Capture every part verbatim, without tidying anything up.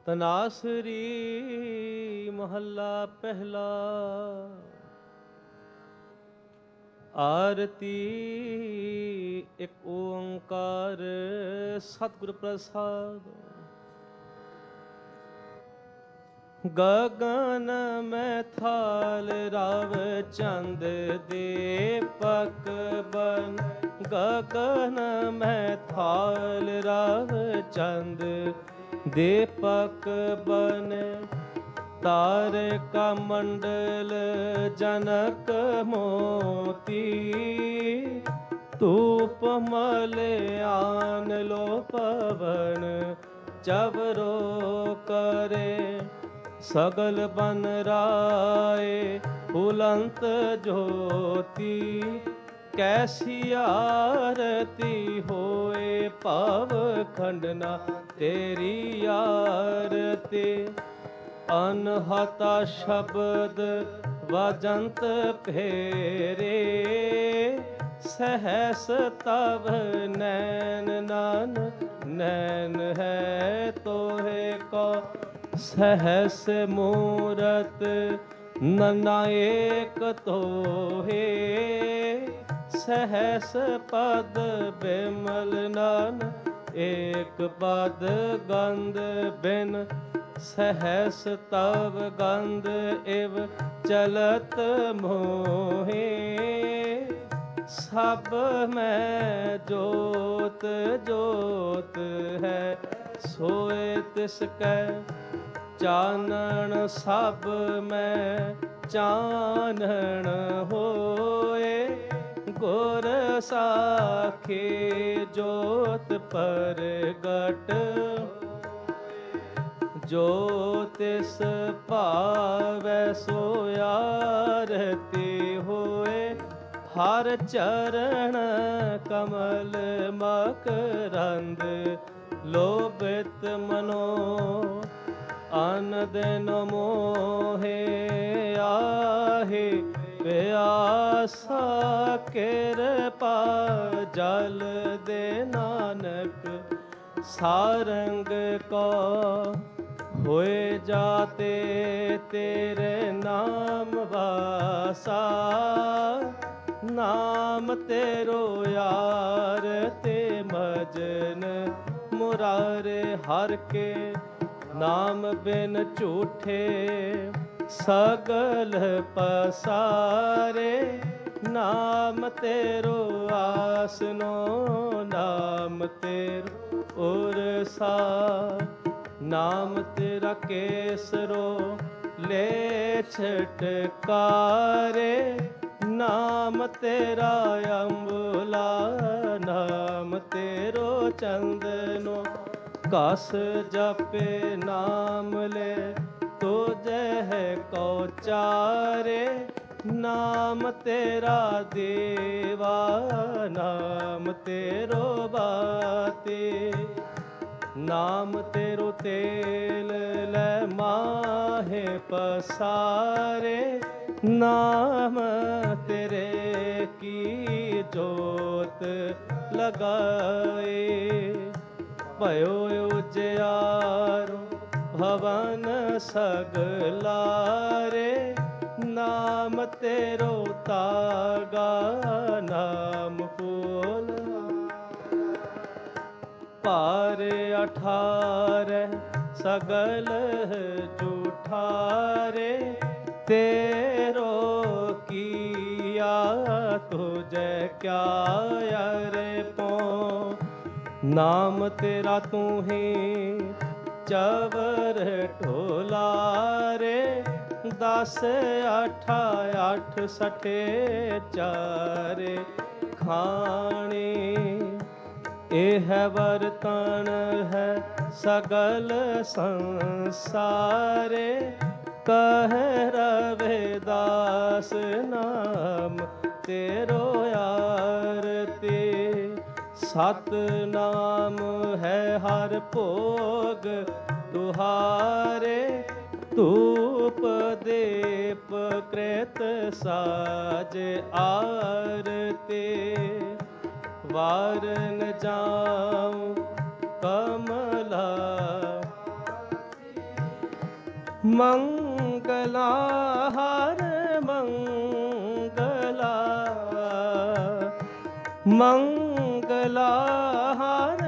ਤਨਾਸਰੀ ਮਹੱਲਾ ਪਹਿਲਾ। ਆਰਤੀ ਇੱਕ ਓੰਕਾਰ ਸਤਿਗੁਰ ਪ੍ਰਸਾਦ। ਗਗਨ ਮੈਂ ਥਾਲ ਰਵ ਚੰਦ ਦੀਪਕ ਬਨ। ਗਗਨ ਮੈਂ ਥਾਲ ਰਵ ਚੰਦ ਦੀਪਕ ਬਨ। ਤਾਰਿਕਾ ਮੰਡਲ ਜਨਕ ਮੋਤੀ। ਧੂਪ ਮਲਿਆਨ ਲੋ ਪਵਨ ਚਵਰੋ ਕਰੇ। ਸਗਲ ਬਨ ਰਾਏ ਫੁਲੰਤ ਜੋਤੀ। ਕੈਸੀ ਆਰਤੀ ਹੋਏ ਭਵ ਖੰਡਨਾ ਤੇਰੀ ਆਰਤੀ। ਅਨਹਤਾ ਸ਼ਬਦ ਵਜੰਤ ਫੇਰੇ। ਸਹਸ ਤਵ ਨੈਨ ਨਾਨਕ ਨੈਨ ਹੈ ਤੋਹੇ ਕੋ। ਸਹਸ ਮੂਰਤ ਨਨਾਇਕ ਤੋਹੇ। ਸਹਸ ਪਦ ਬਿਮਲ ਨਾਨਕ ਏਕ ਪਦ ਗੰਧ ਬਿਨ। ਸਹਸ ਤਵ ਗੰਧ ਇਵ ਚਲਤ ਮੋਹੇ। ਸਭ ਮੈਂ ਜੋਤ ਜੋਤ ਹੈ ਸੋਏ ਤਿਸ ਕੈ। ਚਾਨਣ ਸਭ ਮੈਂ ਚਾਨਣ ਹੋਏ। ਗੁਰ ਸਾਖੀ ਜੋਤ ਪ੍ਰਗਟ। ਜੋ ਤਿਸ ਭਾਵੈ ਸੋ ਆਰਤੀ ਹੋਏ। ਹਰ ਚਰਨ ਕਮਲ ਮਕਰੰਦ ਲੋਭਿਤ ਮਨੋ। ਅਨ ਦਿਨ ਮੋਹੇ ਆਹੇ ਪਿਆਸਾ। ਕਿਰਪਾ ਜਲ ਦੇ ਨਾਨਕ ਸਾਰੰਗ ਕੋ। ਹੋਏ ਜਾਤੇ ਤੇਰੇ ਨਾਮ ਵਾਸਾ। ਨਾਮ ਤੇਰੋ ਯਾਰ ਤੇ ਮਜਨ ਮੁਰਾਰੇ। ਹਰ ਕੇ ਨਾਮ ਬਿਨ ਝੂਠੇ ਸਗਲ ਪਸਾਰੇ। ਨਾਮ ਤੇਰੋ ਆਸਨੋ ਨਾਮ ਤੇਰੋ ਉਰਸਾ। ਨਾਮ ਤੇਰਾ ਕੇਸਰੋ ਲੈ ਛਟਕਾਰੇ। ਨਾਮ ਤੇਰਾ ਅੰਬੁਲਾ ਨਾਮ ਤੇਰੋ ਚੰਦਨੋ। ਕਸ ਜਪੇ ਨਾਮ ਲੈ ਤੁਝੇ ਕੋ ਚਾਰੇ। ਨਾਮ ਤੇਰਾ ਦੇਵਾ ਨਾਮ ਤੇਰੋ ਬਾਤੇ। ਨਾਮ ਤੇਰੋ ਤੇਲ ਲੈ ਮਾਹੇ ਪਸਾਰੇ। ਨਾਮ ਤੇਰੇ ਕੀ ਜੋਤ ਲਗਾਏ। ਭਇਓ ਉਜਿਆਰੋ ਭਵਨ ਸਗਲਾਰੇ। ਨਾਮ ਤੇਰੋ ਤਾਗਾ ਨਾਮ ਫੂਲ। ਭਾਰ ਅਠਾਰੈ ਸਗਲ ਜੂਠਾਰੇ। ਤੇਰੋ ਕੀਆ ਤੁਝੈ ਕਿਆ ਅਰੇ ਪੋ। ਨਾਮ ਤੇਰਾ ਤੂੰ ਹੀ ਚਵਰ ਢੋਲਾਰੇ। ਦਸ ਅਠਾ ਅੱਠ ਸਠੇ ਚਾਰੇ ਖਾਣੀ। ਇਹ ਵਰਤਨ ਹੈ ਸਗਲ ਸੰਸਾਰੇ। ਕਹਿ ਰਵਿਦਾਸ ਨਾਮ ਤੇਰੋ ਆਰਤੀ। ਸਤ ਨਾਮ ਹੈ ਹਰ ਭੋਗ ਤੁਹਾਰੇ। ਧੂਪ ਦੀਪ ਕ੍ਰਿਤ ਸਾਜ ਆਰਤੀ। ਵਾਰ ਨ ਜਾਉ ਕਮਲਾ ਮੰਗਲਾ ਹਰ ਮੰਗਲਾ, ਮੰਗਲਾ ਹਰ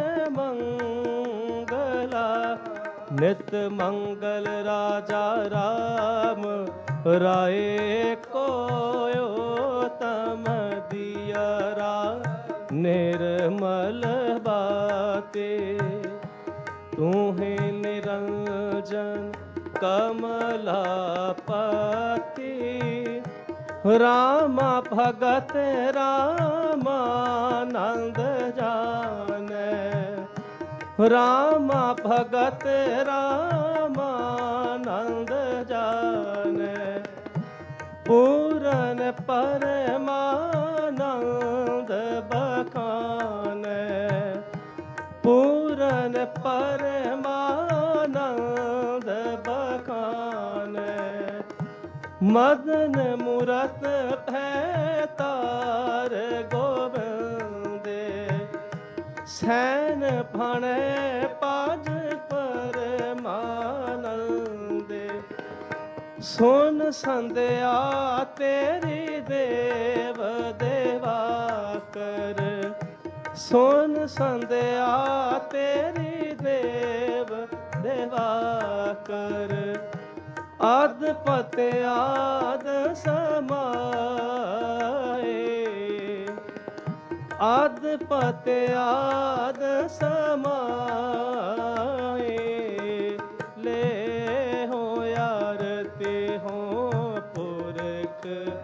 ਮੰਗਲਾ, ਨਿਤ ਮੰਗਲ ਰਾਜਾ ਰਾਮ ਰਾਏ ਕੋਇ ਤਮ ਦੀਅਰਾ ਨਿਰਮਲ ਬਾਤੇ। ਤੂਹੇ ਨਿਰੰਜਨ ਕਮਲਾਪਤੀ, ਰਾਮਾ ਭਗਤ ਰਾਮਾਨੰਦ ਜਾਣੈ, ਰਾਮਾ ਭਗਤ ਰਾਮਾਨੰਦ ਜਾਣੈ, ਪੂਰਨ ਪਰਮਾਨੰਦ ਬਖਾਨੈ, ਪੂਰਨ ਪਰਮਾਨੰਦ ਬਖਾਨੈ, ਮਦਨ ਮੂਰਤ ਭੈ ਤਾਰ ਗੋਬਿੰਦੇ, ਸੈਨ ਫਣੈ ਪਾਜ ਪਰਮਾਨੰਦੇ। ਸੁਨ ਸੰਧਿਆ ਤੇਰੀ ਦੇਵ ਦੇਵਾ ਕਰ, ਸੁਨ ਸੰਧਿਆ ਤੇਰੀ ਦੇਵ ਦੇਵਾ ਕਰ, ਆਦ ਪਤ ਆਦ ਸਮਾਏ, ਆਦ ਪਤ ਆਦ ਸਮਾਏ, ਲੈ ਹੋ ਯਾਰ ਤੇ ਹੋ ਪੁਰਖ,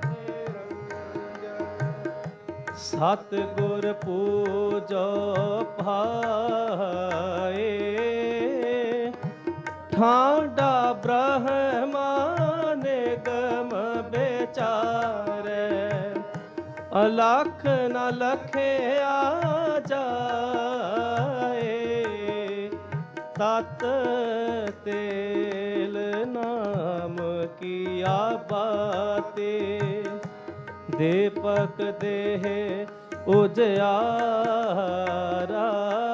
ਸਤ ਗੁਰ ਪੂਜੋ ਭਾਏ, ਠਾਡਾ ਬ੍ਰਹਮਾ ਨਿਗਮ ਵਿਚਾਰੈ, ਅਲਖ ਨ ਲਖਿਆ ਜਾਏ, ਤਤ ਤੇਲ ਨਾਮ ਕੀਆ ਬਾਤੇ, ਦੀਪਕ ਦੇਹ ਉਜਿਆਰਾ,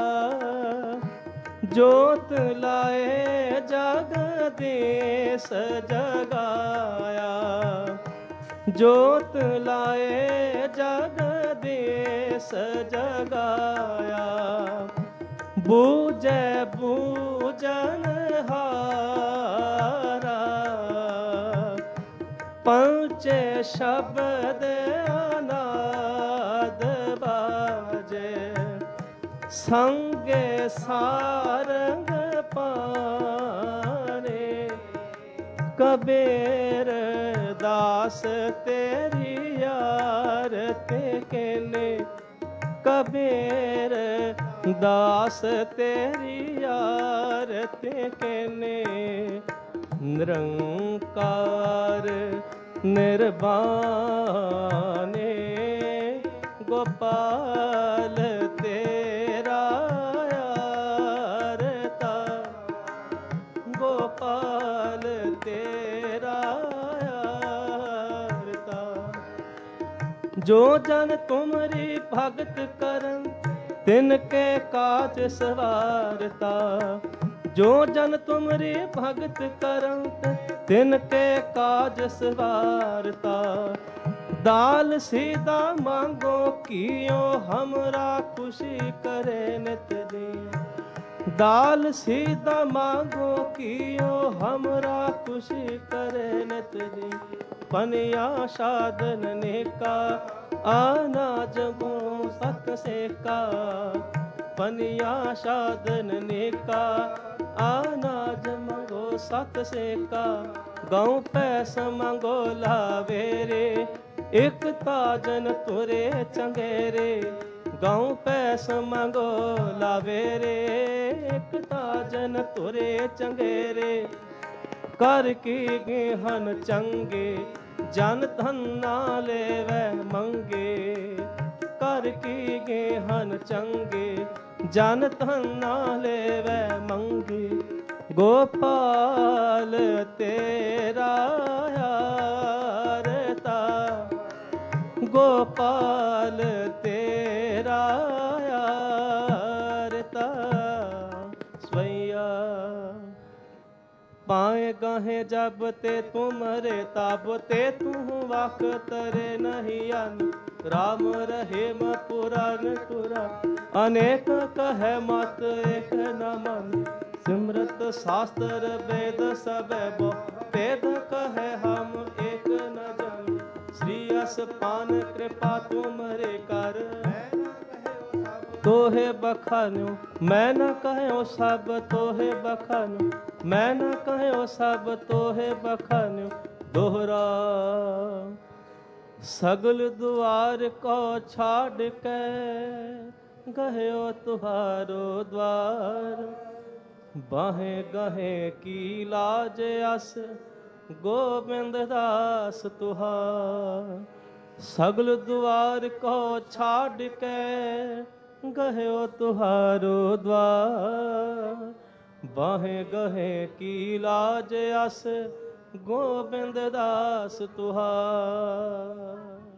ਜੋਤ ਲਾਏ ਜਗਦੀਸ਼ ਜਗਾਇਆ, ਜੋਤ ਲਾਏ ਜਗਦੀਸ਼ ਜਗਾਇਆ, ਬੂਝੈ ਬੂਝਨ ਹਾਰਾ, ਪਹੁੰਚੇ ਸ਼ਬਦ ਅਨਾਦ ਬਾਜੇ, ਸੰਗੇ ਸਾਰੰਗ ਪਾਣੇ, ਕਬੀਰ ਦਾਸ ਤੇਰੀ ਆਰਤੀ ਕੇਨੇ, ਕਬੀਰ ਦਾਸ ਤੇਰੀ ਆਰਤੀ ਕੇਨੇ, ਨਿਰੰਕਾਰ ਨਿਰਵਾਣੇ, ਗੋਪਾਲ ਤੇਰਾ ਆਰਤਾ, ਗੋਪਾਲ ਤੇਰਾ ਆਰਤਾ। ਜੋ ਜਨ ਤੁਮਰੀ ਭਗਤ ਕਰਨ, ਤਿਨ ਕੇ ਕਾਜ ਸਵਾਰਤਾ, ਜੋ ਜਨ ਤੁਮਰੀ ਭਗਤ ਕਰਨ, ਤਿਨ ਕੇ ਕਾਜ ਸਵਾਰਤਾ। दाल सीधा मांगो कियो हमरा खुशी करे नित दिन। दाल सीधा मांगो कियो हमरा खुशी करे नित दिन। पनिया साधन नेका अनाज गो सत सेका। पनिया साधन नेका अनाज मंगो सत सेका। गौ पैस मंगो लावेरे एक ताजन तुरे चंगेरे। गौ पैस मंगो लावेरे एक ताजन तुरे चंगेरे। कर की गेहन चंगे जन धन ना लेवै मंगे। कर की गेहन चंगे जन धन ना लेवै मंगे। गोपाल तेरा यारता गोपाल तेरा यारता स्वैया। पाए गहे जब ते तुमरे ताब ते तू वक्त रे नहीं अन राम रहीम पुराण पुराण अनेक कहे मत एक न मन सिमरत शास्त्र वेद सब वेद कहे हम एक न जन श्री असपान कृपा तुमरे कर तोहे बखान्यो मैं न कहयो सब तोहे बखान्यो मैं न कहयो सब तोहे बखान्यो दोहरा सगल द्वार को छाड़ के गयो तुहारो द्वार बाहें गहे की लाज अस गोविंद दास तुहार सगल द्वार को छाड़ के गयो तुहारो द्वार बाहें गहे की लाज अस गोविंद दास तुहार।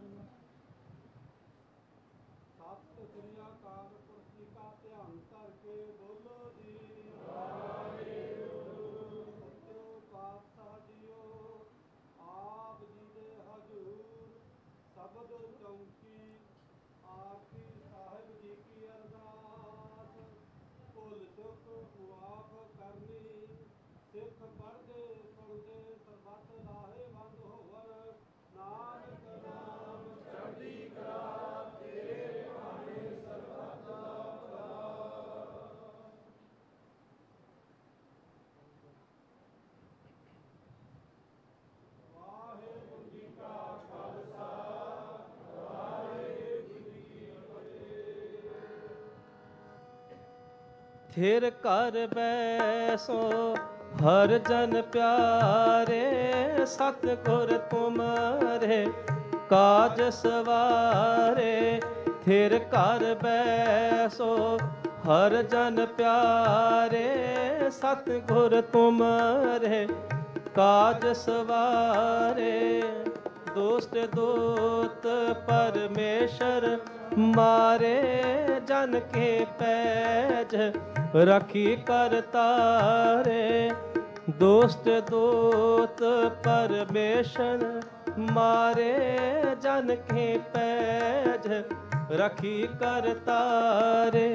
थिर कर बैसो हर जन प्यारे सतगुर तुमरे काज सवारे थिर कर बैसो हर जन प्यारे सतगुर तुमरे काज सवारे दोस्त दोत परमेश्वर मारे जन के पैज रखी कर तारे दोस्त दोत परमेश्वर मारे जन के पैज रखी कर तारे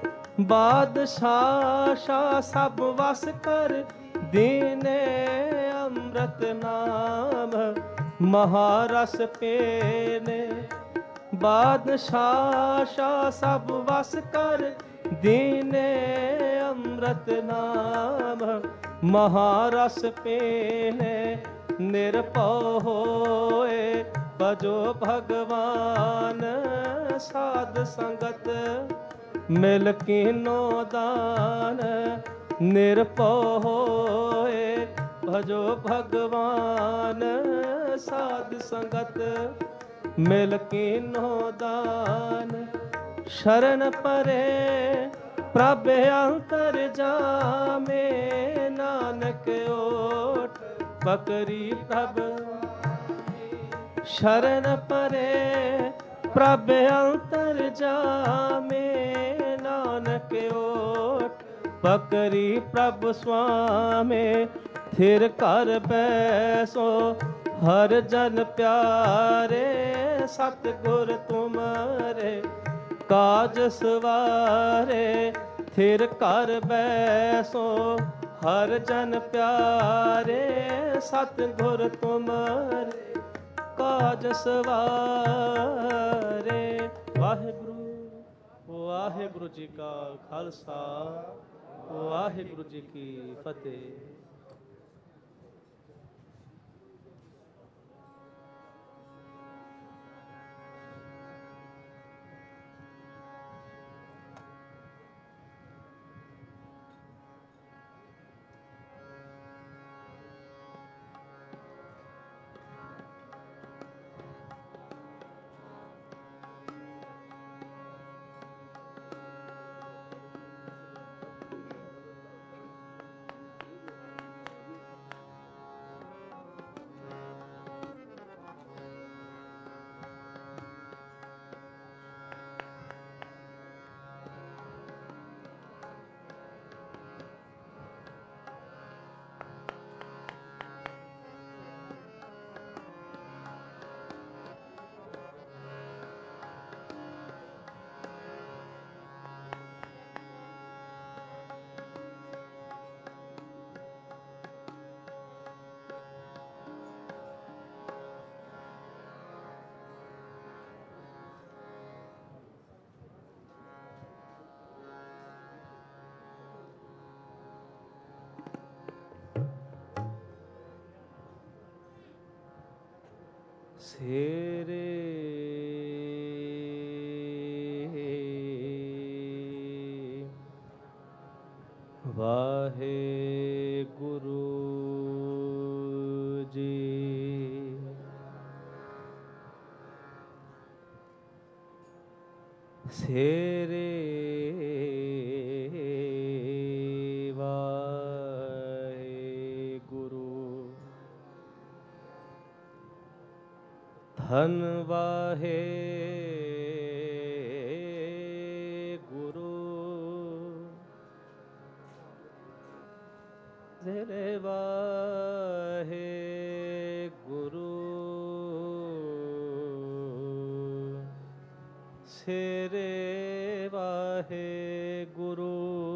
बादशाह शाह सब वस कर दीने अमृत नाम महारस पेने बादशाह शाह सब वस कर दीने अमृत नाम महारस पेने निरपौ होए भजो भगवान साध संगत मिल कीनो दान निरपौ होए भजो भगवान साध संगत मिल कीनो दान शरण परे प्रभ अंतर जामे नानक ओट बकरी प्रभ शरण परे प्रभ अंतर जामे नानक ओट बकरी प्रभ स्वामी थिर कर बैसो हर जन प्यारे सतगुर तुमरे काज सवारे थिर कर बैसो हर जन प्यारे सतगुर तुमरे काज सवारे। वाहिगुरु वाहिगुरु जी का खालसा वाहिगुरु जी की फतेह। सेरे वाहे गुरु जी। सेरे वाहे गुरु धन वाहे गुरु सेरे वाहे गुरु सेरे वाहे गुरु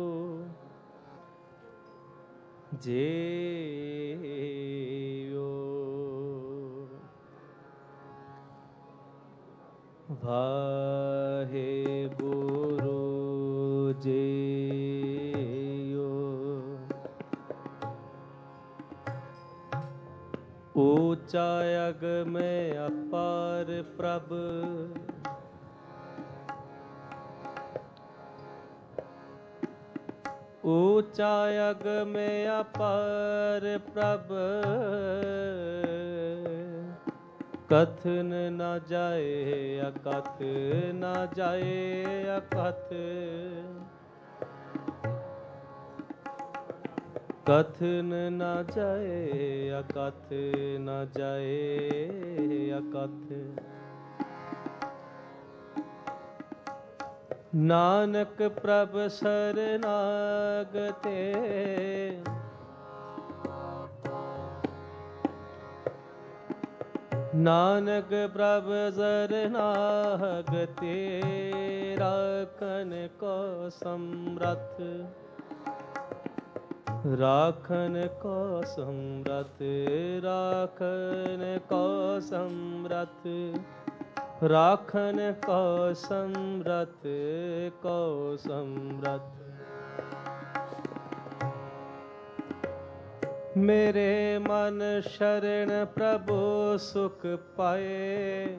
जेयो वाहे गुरु जेयो ऊंचा अग में अपार प्रभ ऊंचा अग में अपार प्रभ कथन न जाए अकथ न जाए अकथ कथन न जाए अकथ न जाए अकथ नानक प्रभ शरणागते नानक प्रभ शरणागते राखन को समरथ राखन को समरथ राखन को समरथ राखन को समरथ को समरथ मेरे मन शरण प्रभु सुख पाए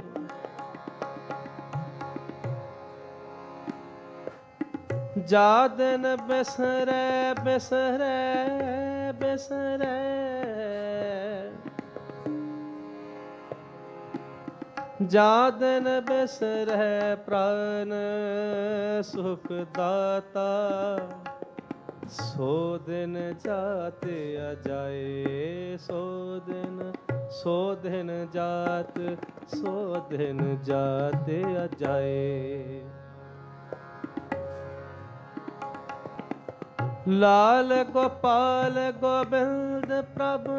जादन बिसरे बिसरे बिसरे जादन बिसरे प्राण सुख दाता सो दिन जाते अजाए सो दिन सो दिन जात सो दिन जाते अजाए लाल गोपाल गोविंद प्रभु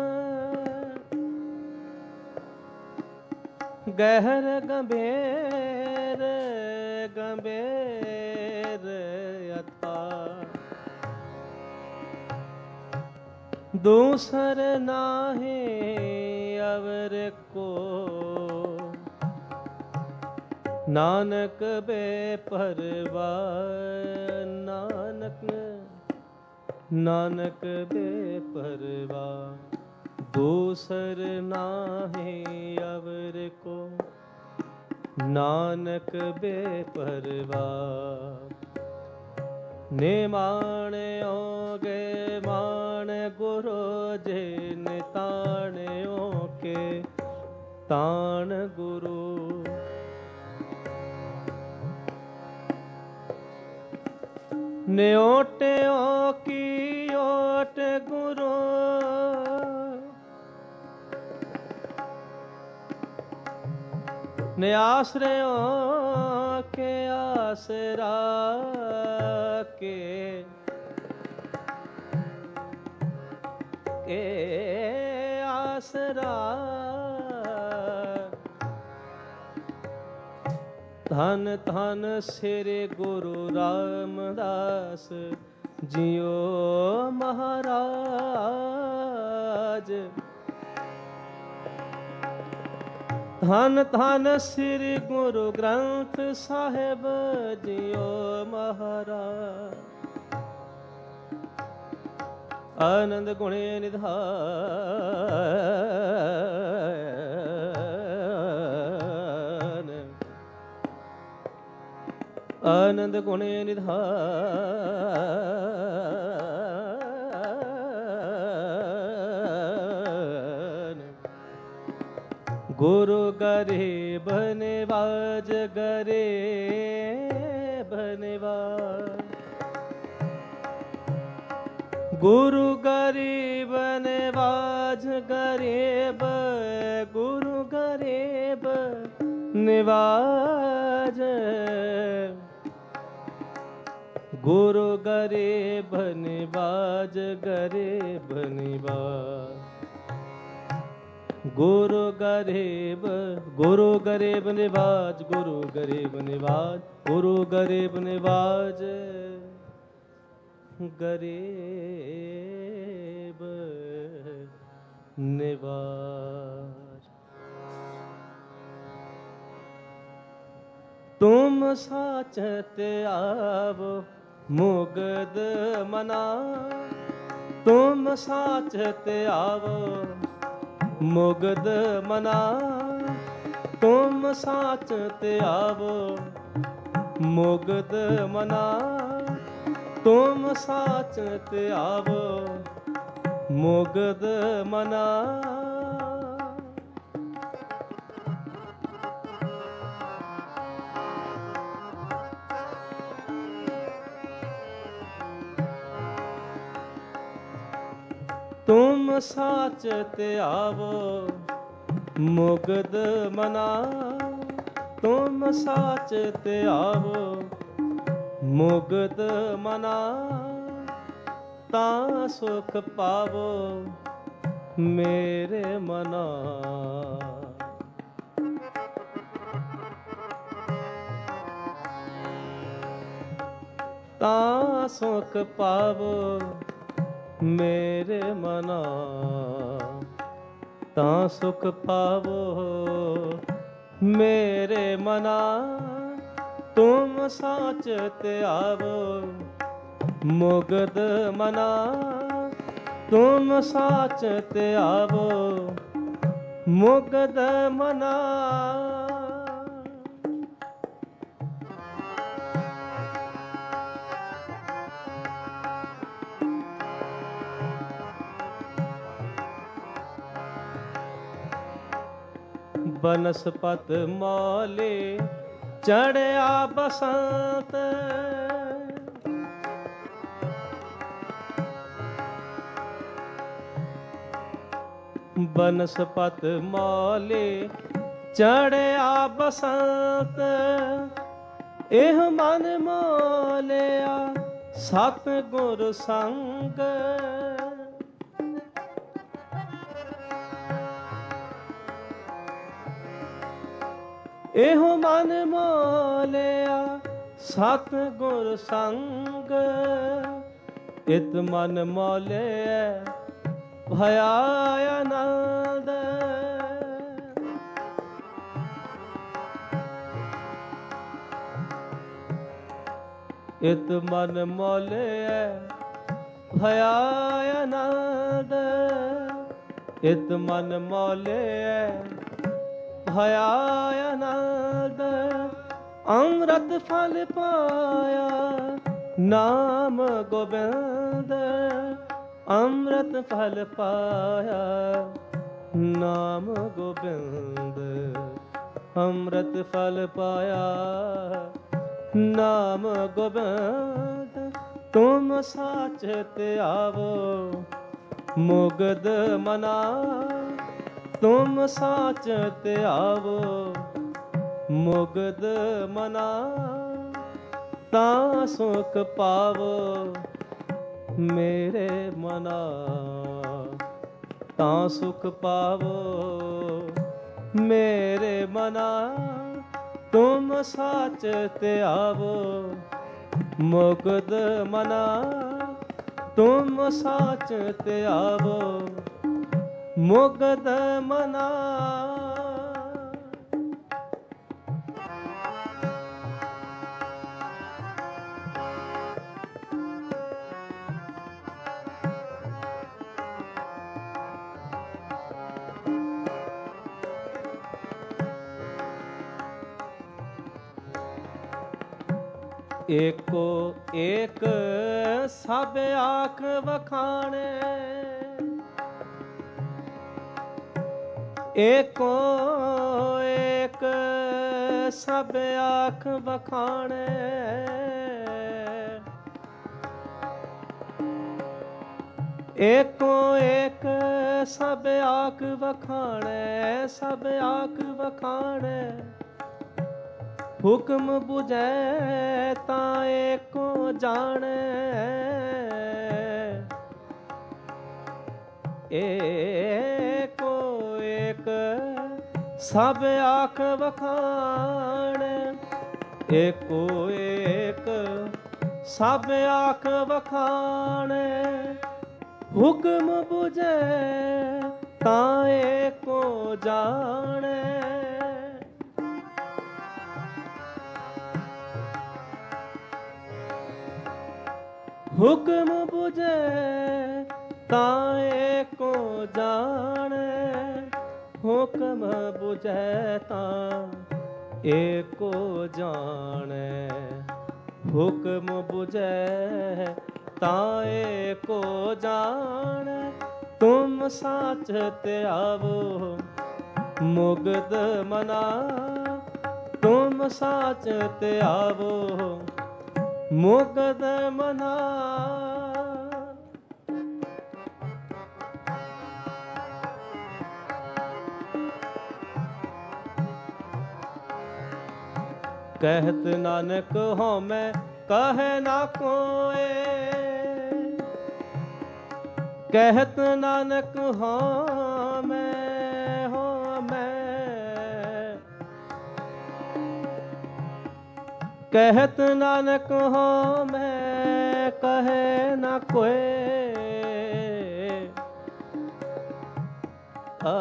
गहर गंभीर गंभीर अता दूसर नाहे अवर को नानक बेपरवाह नानक नानक बेपरवाह दूसर नाहे अवर को नानक बेपरवाह निमाणे ओगे मान गुरु जिन ताण्यो के ताण गुरु न्योट्यो की ओट गुरु आश्रयों के आसरा के के आसरा धन धन श्री गुरु रामदास जियो महाराज धन धन श्री गुरु ग्रंथ साहिब जियो महाराज आनंद गुणे निधान ਆਨੰਦ ਗੁਣ ਨਿਧਾਨ। ਗੁਰੂ ਗਰੀਬ ਨਿਵਾਜ ਗਰੀਬ ਨਿਵਾਜ। ਗੁਰੂ ਗਰੀਬ ਨਿਵਾਜ ਗਰੀਬ ਗੁਰੂ ਗਰੀਬ ਨਿਵਾਜ। ਗੁਰੂ ਗਰੀਬ ਨਿਵਾਜ ਗਰੀਬ ਨਿਵਾਜ। ਗੁਰੂ ਗਰੀਬ ਗੁਰੂ ਗਰੀਬ ਨਿਵਾਜ ਗੁਰੂ ਗਰੀਬ ਨਿਵਾਜ। ਗੁਰੂ ਗਰੀਬ ਨਿਵਾਜ ਗਰੀਬ ਨਿਵਾਜ। ਤੁਮ ਸਾਚਤ ਆਵੋ ਮੁਗਦ ਮਨਾ। ਤੁਮ ਸਾਚਤ ਆਵੋ ਮੁਗਦ ਮਨਾ। ਤੁਮ ਸਾਚਤ ਆਵੋ ਮੁਗਦ ਮਨਾ। ਤੁਮ ਸਾਚਤ ਆਵੋ ਮੁਗਦ ਮਨਾ। ਤੁਮ ਸਾਚਤ ਆਵੋ ਮੁਗਦ ਮਨਾ। ਤੁਮ ਸਾਚਤ ਆਵੋ ਮੁਗਦ ਮਨਾ। ਤਾਂ ਸੁਖ ਪਾਵੋ ਮੇਰੇ ਮਨਾ। ਤਾਂ ਸੁਖ ਪਾਵੋ ਮੇਰੇ ਮਨਾ। ਤਾਂ ਸੁਖ ਪਾਵੋ ਮੇਰੇ ਮਨਾ। ਤੁਮ ਸਾਚਤ ਆਵੋ ਮੁਗਦ ਮਨਾ। ਤੁਮ ਸਾਚਤ ਆਵੋ ਮੁਗਦ ਮਨਾ। ਬਨਸਪਤ ਮੌਲੇ ਚੜਿਆ ਬਸੰਤ। ਬਨਸਪਤ ਮੌਲੇ ਚੜਿਆ ਬਸੰਤ। ਇਹ ਮਨ ਮੋਲਿਆ ਸਤ ਗੁਰ ਸੰਗ। ਇਹੋ ਮਨ ਮੋਲਿਆ ਸਤ ਗੁਰ ਸੰਗ। ਇਤ ਮਨ ਮੋਲਿਆ ਭਇਆ ਆਨੰਦ। ਇਤ ਮਨ ਮੋਲਿਆ ਭਇਆ ਆਨੰਦ। ਇਤ ਮਨ ਮੋਲਿਆ ਭਇਆ ਆਨੰਦ। ਅੰਮ੍ਰਿਤ ਫਲ ਪਾਇਆ ਨਾਮ ਗੋਬਿੰਦ। ਅੰਮ੍ਰਿਤ ਫਲ ਪਾਇਆ ਨਾਮ ਗੋਬਿੰਦ। ਅੰਮ੍ਰਿਤ ਫਲ ਪਾਇਆ ਨਾਮ ਗੋਬਿੰਦ। ਤੁਮ ਸਾਚਤ ਆਵੋ ਮੁਗਦ ਮਨਾ। ਤੁਮ ਸਾਚਤ ਆਵੋ ਮੁਗਦ ਮਨਾ। ਤਾਂ ਸੁਖ ਪਾਵੋ ਮੇਰੇ ਮਨਾ। ਤਾਂ ਸੁਖ ਪਾਵੋ ਮੇਰੇ ਮਨਾ। ਤੁਮ ਸਾਚਤ ਆਵੋ ਮੁਗਦ ਮਨਾ। ਤੁਮ ਸਾਚਤ ਆਵੋ ਮੁਗਦ ਮਨਾ। एको एक सब आख वखाणे, एको एक सब आख वखाणे, एको एक सब आख वखाणे, सब आख वखाणे, हुक्म बुझे तां एको जाने, एको एक सब आख वखाणे, एको एक सब आख वखाणे, हुक्म बुझे तां एको जाने, हुक्म बुझे तां एको जाने, हुक्म बुझे तां एको जाने, हुक्म बुझे तां एको जाने, तुम साच ते आवो मुग्ध मना, तुम साच ते आवो मुग्ध मना, कहत नानक हो मैं कहे ना कोय, कहत नानक हो मैं हो मैं, कहत नानक हो मैं कहे ना कोय, आ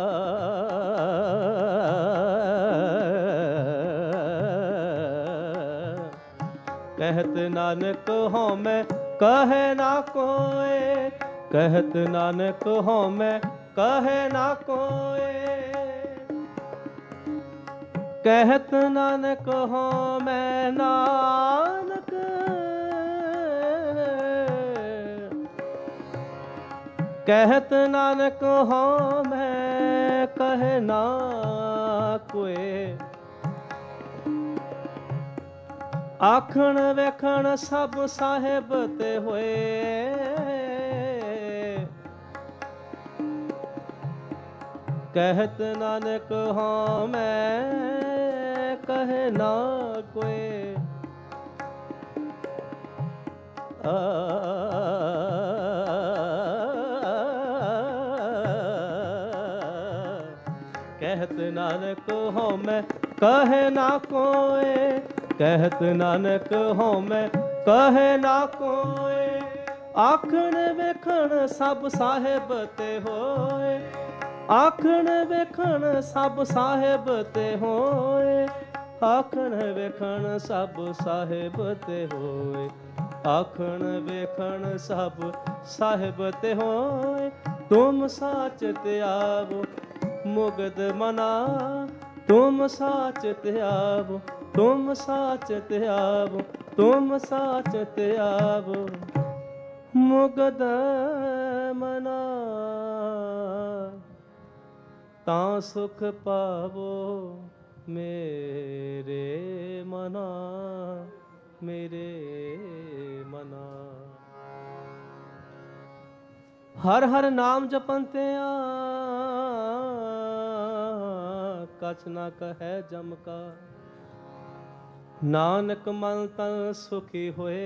कहत नानक हो मैं कहे ना कोय, कहत नानक हो मैं कहे ना कोय, कहत नानक हो मैं नानक, कहत नानक हो मैं कहे ना कोय, आखण वेखण सब साहेब ते होए, कहत नानक हो मैं कहे ना कोय, आ कहत नानक हो मैं कहे ना कोय, कहत नानक हो मैं कहे ना कोय, आखण वेखण सब साहेब ते होए, आखण वेखण सब साहेब ते होए, आखण वेखण सब साहेब ते होए, आखण वेखण सब साहेब ते होए, तुम साच ते आवो मुग्ध मना, तुम साच ते आवो, तुम साच ते आवो, तुम साच ते आवो मुग्ध मना, तां सुख पावो मेरे मना, मेरे मना। हर हर नाम जपन ते कछ ना कहे जम का, नानक मन तन सुखी होए,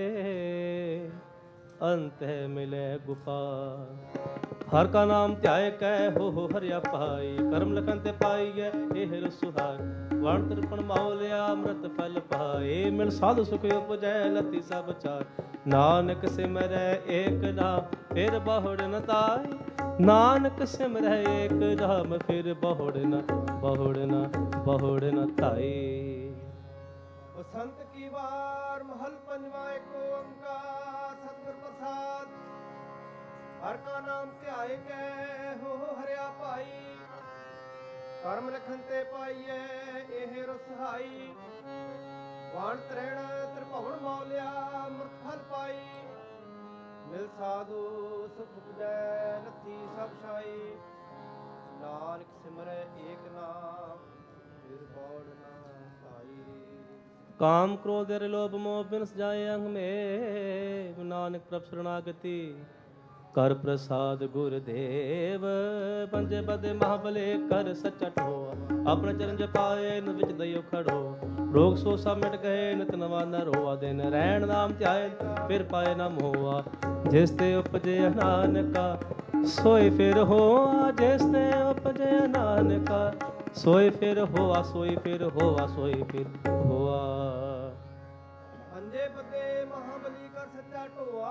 अंत मिले गोपाल। हर का नाम ध्याय कै हो हो हरिया पाई, कर्म लखन ते पाईए एहर सुहाय। वण तृपण माओ लिया अमृत फल पाए, मिल साधु सुख उपजै लती सब चार। नानक सिमरै एक नाम फिर बहुड़ न ताई, नानक सिमरै एक नाम फिर बहुड़ न बहुड़ न बहुड़ न ताई। संत की बार महल पंजवा एक ओंकार सतगुर प्रसाद। हर का नाम ध्याय कै हो हरिया पाई, कर्म लखन ते पाईए एह रसहाई। वाण त्रेण त्रिभुवन मौल्या मृत फल पाई मिल साधु सुख उपजै नथी सब छाई नानक सिमरै एक नाम फिर बौड़ ना पाई काम क्रोध एर लोभ मोह बिन जाए अंग में नानक प्रभ शरणागति कर प्रसाद गुरुदेव पंजे बदे महाबले कर सचट हो अपने चरण जपाए न विच दयो खड़ो रोग सो सब मिट गए नित नवा नर होआ दिन रैन नाम ध्याय फिर पाए न मोहा जिस ते उपजे नानका सोई फिर होआ जिस ते उपजे नानका सोई फिर होआ सोई फिर होआ सोई फिर होआ पंजे बदे महाबली कर सच्चा ढोआ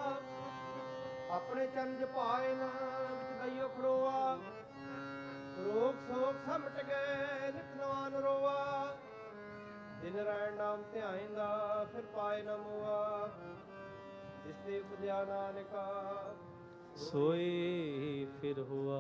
अपने चरण जपाए ना विच दइयो खड़ोआ रोग सोग सब मिट गए नित नवा नरोआ दिन रैन नाम ध्याइंदा फिर पाए न मोआ जिस ते उपजया नानका सोई फिर हुआ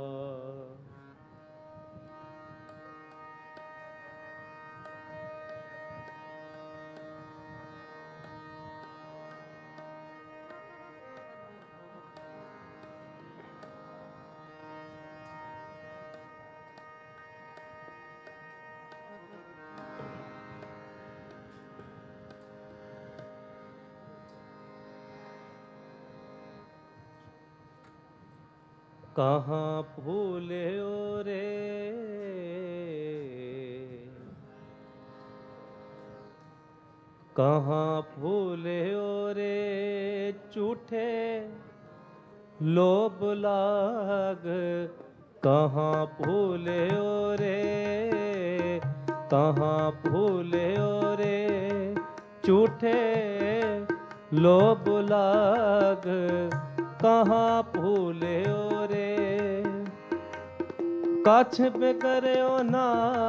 कहाँ भूले ओ रे कहाँ भूले ओ रे झूठे लोभ लाग कहाँ भूले ओ रे कहाँ भूले ओ रे झूठे लोभ लाग कहाँ भूले ओ रे कछ बिगड़ो ना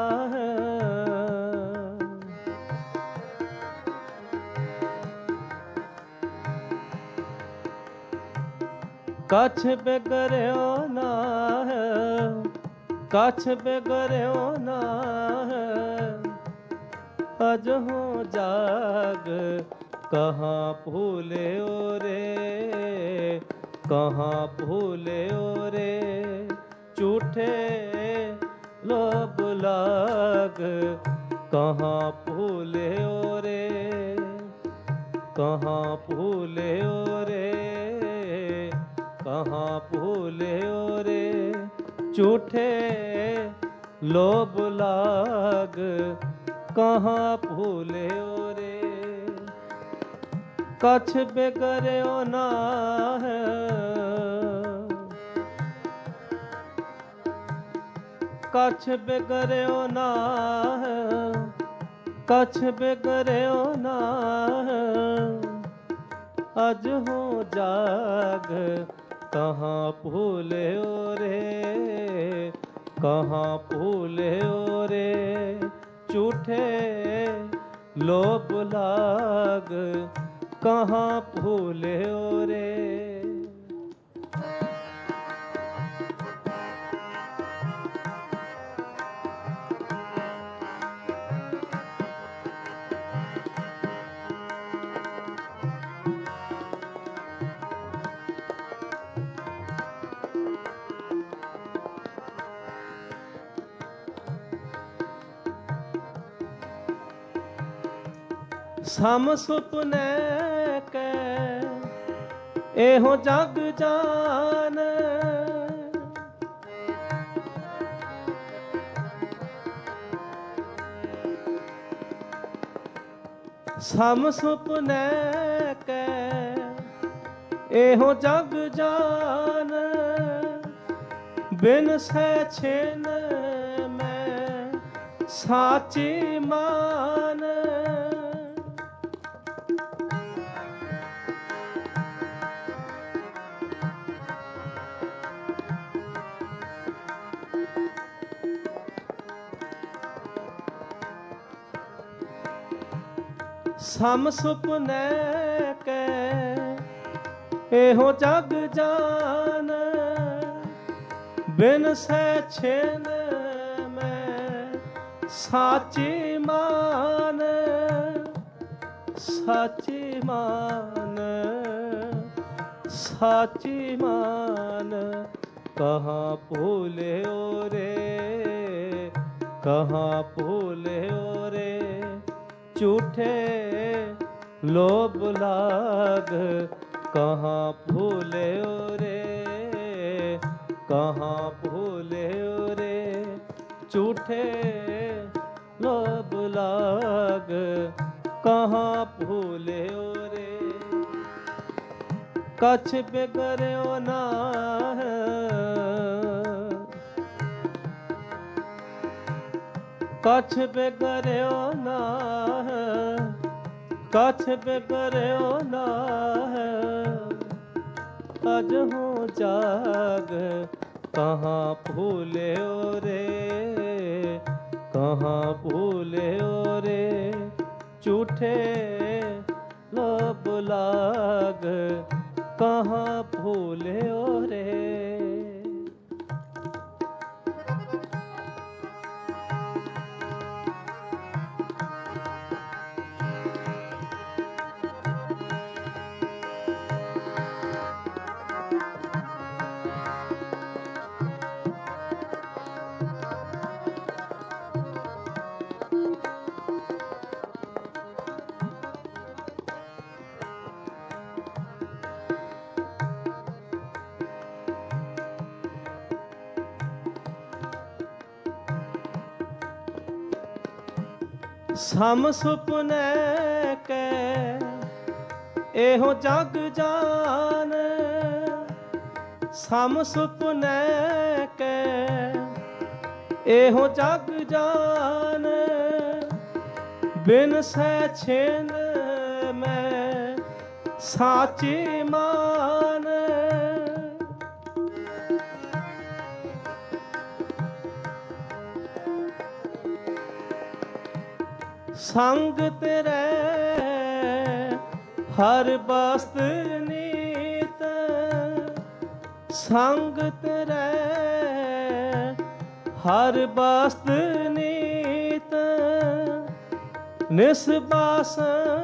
कछ बिगड़ो ना कछ बिगड़ो ना अज हो जाग कहाँ भूले ओ रे कहाँ भूले ओ रे झूठे लोभ लाग कहाँ भूले ओ रे कहाँ भूले ओ रे कहाँ भूले ओ रे झूठे लोभ लाग कहाँ भूले ओ रे कछ बिगड़ो ना है कछ बिगड़ो ना है कछ बिगड़ो ना है अज हो जाग कहाँ भूले ओ रे कहाँ भूले ओ रे झूठे लोभ लाग कहाँ भूले ओ रे सम सुपने के एहो जग जान सम सुपने के एहो जग जान बिन से छिन में साची मान सम सुपने के एहो जग जान बिन से छिन में साची मान साची मान साची मान कहाँ भूले ओ रे कहाँ भूले ओ रे झूठे लोभ लाग कहाँ भूले ओ रे कहाँ भूले ओ रे झूठे लोभ लाग कहाँ भूले ओ रे कछ बिगड़ो ना कछ बिगड़ो ना कछ बिगड़ो ना अज हो जाग कहाँ भूले ओ रे कहाँ भूले ओ रे झूठे लोभ लाग कहाँ भूले ओ रे सम सुपने के एहो जग जान सम सुपने के एहो जग जान बिन से छिन में साची मान संग तेरे हर बस्त नीत संग तेरे हर बस्त नीत निस्बास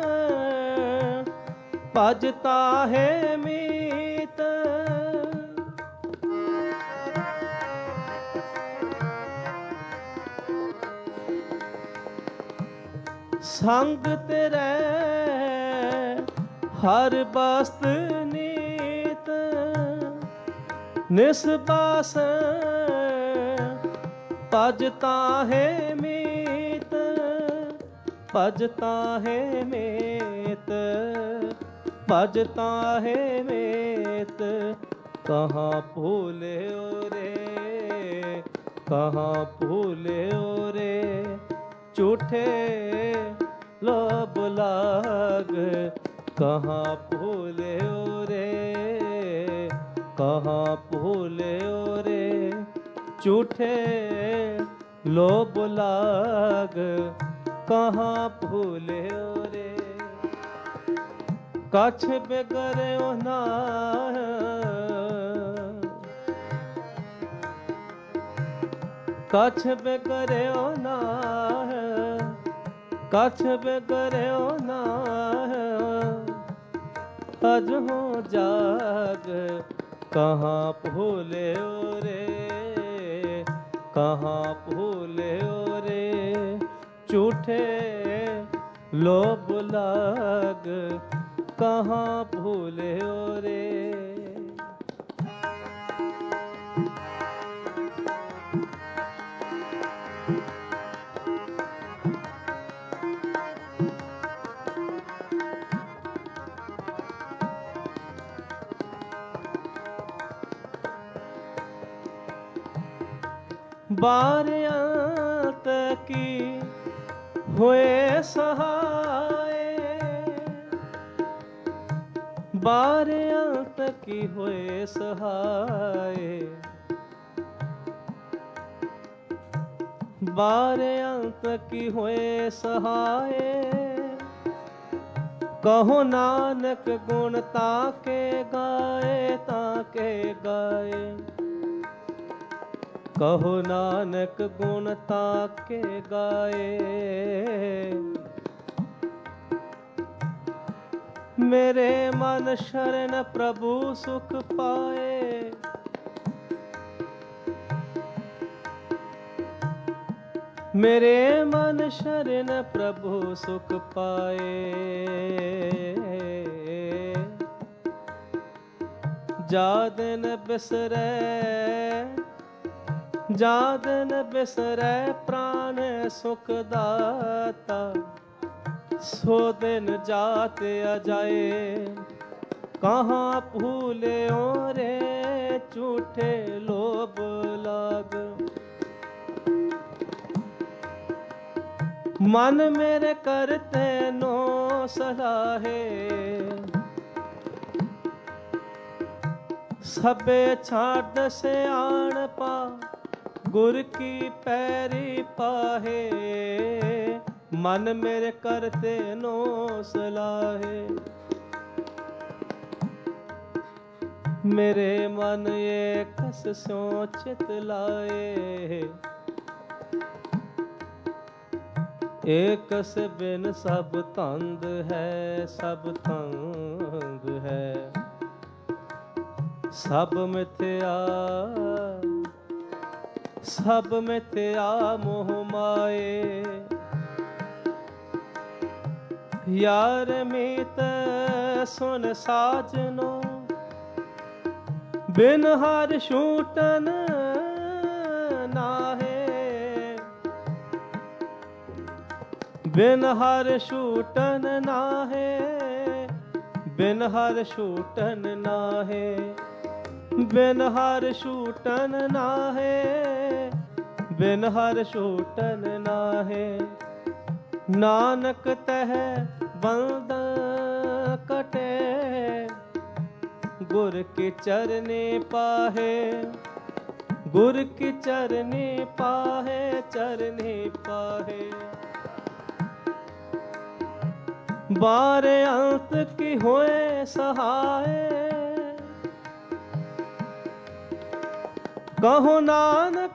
भजता है मीत संग तेरे हर बस्त नीत निस्बास भजता है मीत भजता है मीत भजता है मीत कहाँ भूले ओ रे कहाँ भूले ओ रे झूठे लोभ लाग कहाँ भूले ओ रे कहाँ भूले ओ रे झूठे लोभ लाग कहाँ भूले ओ रे कछ बिगड़ो ना कछ बिगड़ो ना कछ बिगड़ो ना अज हो जाग कहाँ भूले ओ रे कहाँ भूले ओ रे झूठे लोभ लाग कहाँ भूले ओ रे बारियात की हुए सहाय बारियात की हुए सहाय बारियात की हुए सहाय कहो नानक गुण ताके गाए ताके गाए कहो नानक गुण ताके गाए मेरे मन शरण प्रभु सुख पाए। मेरे मन शरण प्रभु सुख पाए। जादन बिसरै जादन बिसरै प्राण सुख दाता। सो दिन जात अजाए कहाँ भूले रे झूठे लोभ लाग। मन मेरे करते नो सलाहे सबे छाड़ से आण पा गुर की पैरी पाहे। मन मेरे करते नो सलाहे मेरे मन ये कस सो चित लाए। एक से बिन सब तंद है सब तंद है। सब मिथ्या सब मिथ्या मोह माए। यार मीत सुन साजनो बिन हर छूटन नाहे। बिन हर छूटन नाहे बिन हर छूटन नाहे। बिन हर छूटन नाहे बिन हर छूटन नाहे। नानक तह बंद कटे गुर की चरनी पाहे। गुर की चरनी पाहे चरनी पाहे। बारे अंत की होए सहाय कहो नानक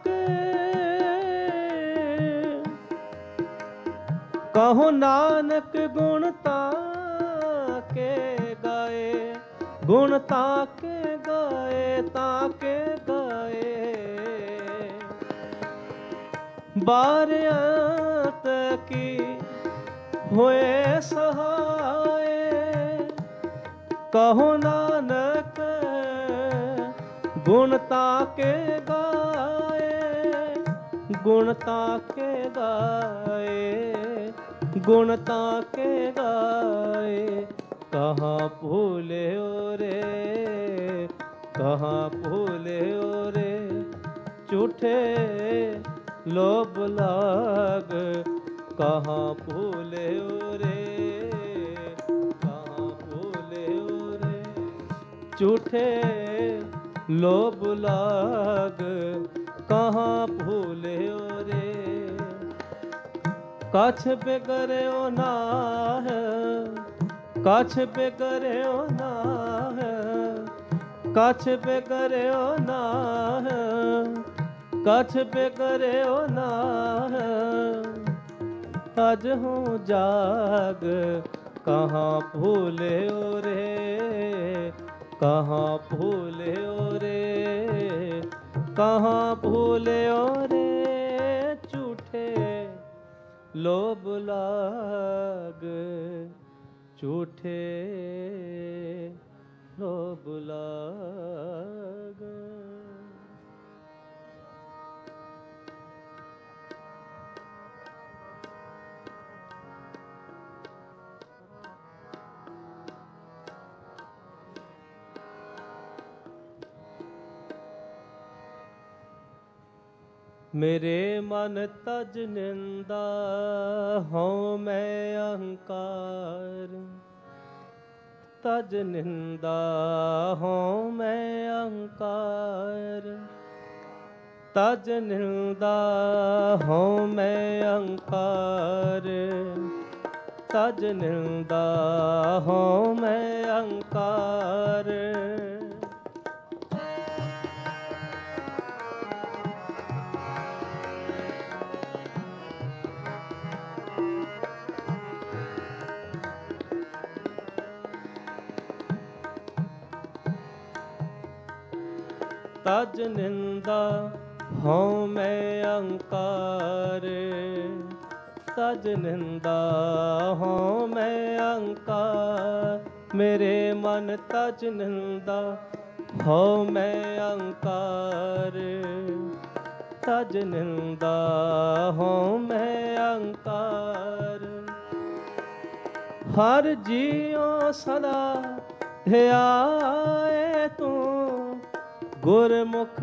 कहो नानक गुणता के गाए। गुणता के गाए ताके गाए। बारे अंत की होए सहाय कहो नानक गुणता के गाए। गुणता के गाए गुणता के गाए। कहाँ भूले रे कहाँ भूले रे झूठे लोभ लाग। कहाँ भूले रे कहाँ भूले रे झूठे लोभ लाग। कहाँ भूले रे कछ बिगड़ो ना है कछ बिगड़ो ना है कछ बिगड़ो ना है कछ बिगड़ो ना है। अज हूँ जाग कहाँ भूले रे कहाँ भूले रे कहाँ भूले रे झूठे लोभ लाग। झूठे लोभ लाग। मेरे मन तज निंदा हूँ मैं अहंकार। तज निंदा हूँ मैं अहंकार। तज निंदा हूँ मैं अहंकार। तज निंदा हूँ मैं अहंकार। ਤਜ ਨਿੰਦਾ ਹਉ ਮੈਂ ਅਹੰਕਾਰ ਤਜ ਨਿੰਦਾ ਹਉ ਮੈਂ ਅਹੰਕਾਰ ਮੇਰੇ ਮਨ ਤਜ ਨਿੰਦਾ ਹਉ ਮੈਂ ਅਹੰਕਾਰ ਤਜ ਨਿੰਦਾ ਹਉ ਮੈਂ ਅਹੰਕਾਰ ਹਰ ਜੀਉ ਸਦਾ ਧਿਆਏ ਤੂੰ ਗੁਰਮੁਖ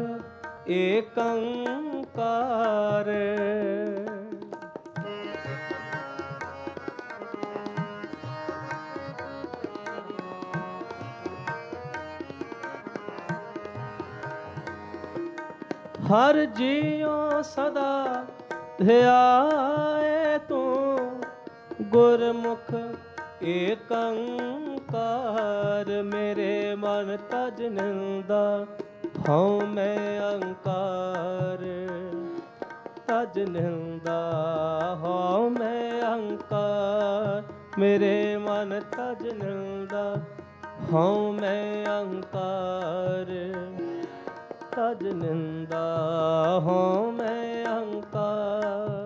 ਏਕੰਕਾਰ ਹਰ ਜੀਉ ਸਦਾ ਧਿਆਏ ਤੂੰ ਗੁਰਮੁਖ ਏਕੰਕਾਰ ਮੇਰੇ ਮਨ ਤਜ ਨਿੰਦਾ ਹਉ ਮੈਂ ਅਹੰਕਾਰ ਤਜ ਨਿੰਦਾ ਹਉ ਮੈਂ ਅਹੰਕਾਰ ਮੇਰੇ ਮਨ ਤਜ ਨਿੰਦਾ ਹਉ ਮੈਂ ਅਹੰਕਾਰ ਤਜ ਨਿੰਦਾ ਹਉ ਮੈਂ ਅਹੰਕਾਰ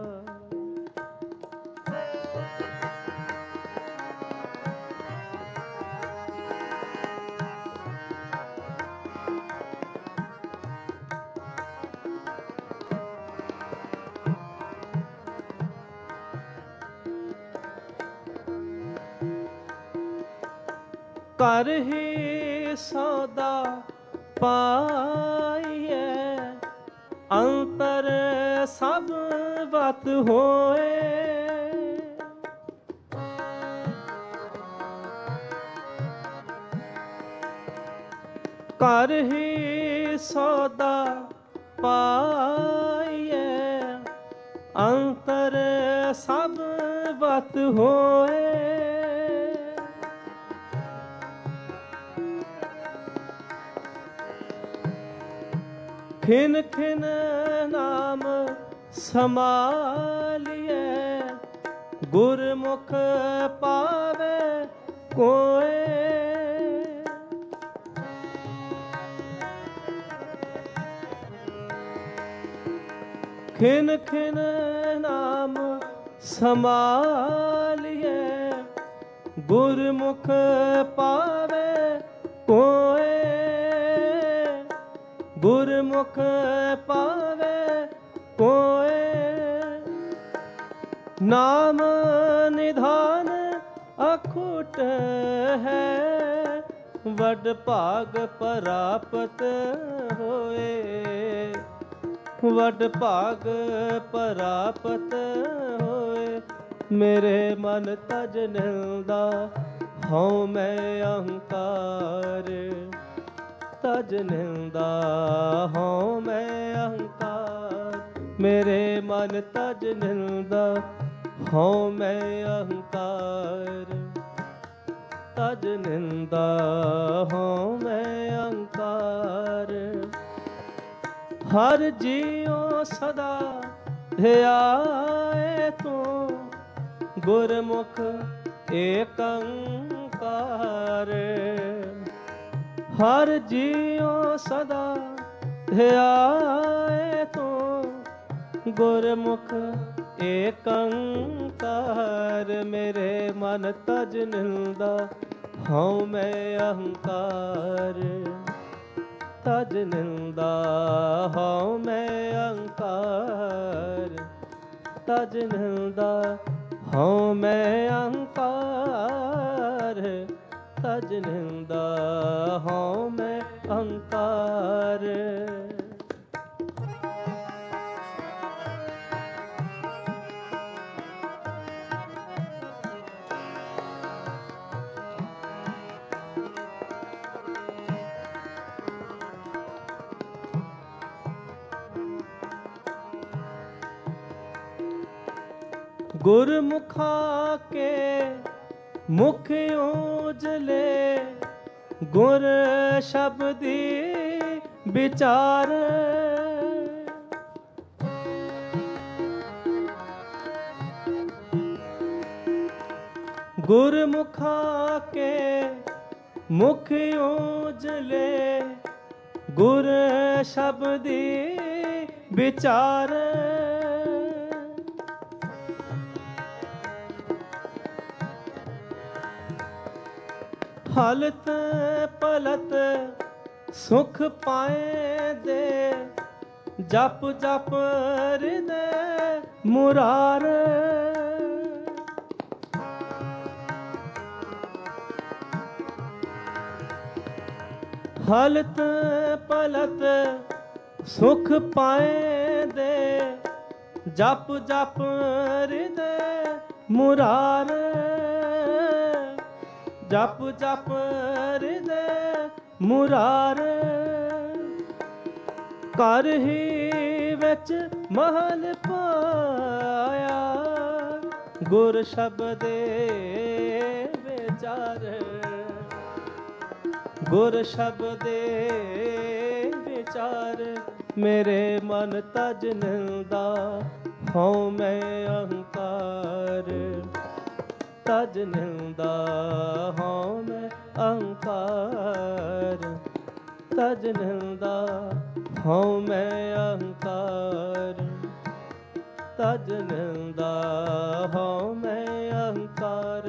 ਕਰ ਹੀ ਸੌਦਾ ਪਾਈਐ ਅੰਤਰ ਸਭ ਵਤ ਹੋਏ ਕਰ ਹੀ ਸੌਦਾ ਪਾਈਐ ਅੰਤਰ ਸਭ ਵਤ ਹੋਏ ਖਿਨ ਖਿਨ ਨਾਮ ਸਮਾਲੀਏ ਗੁਰਮੁਖ ਪਾਵੇ ਕੋਏ ਖਿਨ ਖਿਨ ਨਾਮ ਸਮਾਲੀਏ ਗੁਰਮੁਖ ਪਾਵੇ ਕੋਏ ਗੁਰਮੁਖ ਪਾਵੇ ਕੋਏ ਨਾਮ ਨਿਧਾਨ ਅਖੁੱਟ ਹੈ ਵੱਡ ਭਾਗ ਪ੍ਰਾਪਤ ਹੋਏ ਵੱਡ ਭਾਗ ਪ੍ਰਾਪਤ ਹੋਏ ਮੇਰੇ ਮਨ ਤਜ ਨਿੰਦਾ ਹਉ ਮੈਂ ਅਹੰਕਾਰ ਤਜ ਨਿੰਦਾ ਹਉ ਮੈਂ ਅਹੰਕਾਰ ਮੇਰੇ ਮਨ ਤਜ ਨਿੰਦਾ ਹਉ ਮੈਂ ਅਹੰਕਾਰ ਤਜ ਨਿੰਦਾ ਹਉ ਮੈਂ ਅਹੰਕਾਰ ਹਰ ਜੀਉ ਸਦਾ ਧਿਆਏ ਤੂੰ ਗੁਰਮੁਖ ਏਕੰਕਾਰ ਹਰ ਜੀਉ ਸਦਾ ਧਿਆਏ ਤੂੰ ਗੁਰਮੁਖ ਏਕੰਕਾਰ ਮੇਰੇ ਮਨ ਤਜ ਨਿੰਦਾ ਹਉ ਮੈਂ ਅਹੰਕਾਰ ਤਜ ਨਿੰਦਾ ਹਉ ਮੈਂ ਅਹੰਕਾਰ ਤਜ ਨਿੰਦਾ ਹਉ ਮੈਂ ਅਹੰਕਾਰ ਤਜ ਨਿੰਦਾ ਹਉ ਮੈਂ ਅਹੰਕਾਰ ਗੁਰਮੁਖਾ ਕੇ ਮੁਖ ਉਜਲੇ ਗੁਰ ਸ਼ਬਦੀ ਵਿਚਾਰ ਗੁਰਮੁਖਾ ਕੇ ਮੁਖ ਉਜਲੇ ਗੁਰ शब्दी विचार हलत पलत सुख पाए दे जप जप हृदय मुरार हलत पलत सुख पाए दे जप जप हृदय मुरार जप जप हृदय मुरार कर ही विच महल पाया गुर शब्दे विचार गुर शब्दे विचार मेरे मन तज निंदा हूँ मैं अहंकार तज निंदा हूँ मैं अहंकार तज निंदा हूँ मैं अहंकार तज निंदा हूँ मैं अहंकार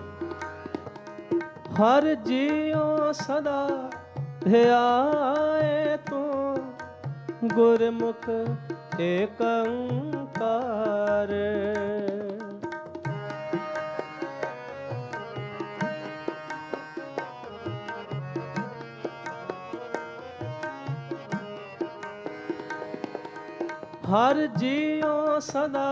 हर जियो सदा ध्याए तू गुरमुख एक ओंकार हर जियो सदा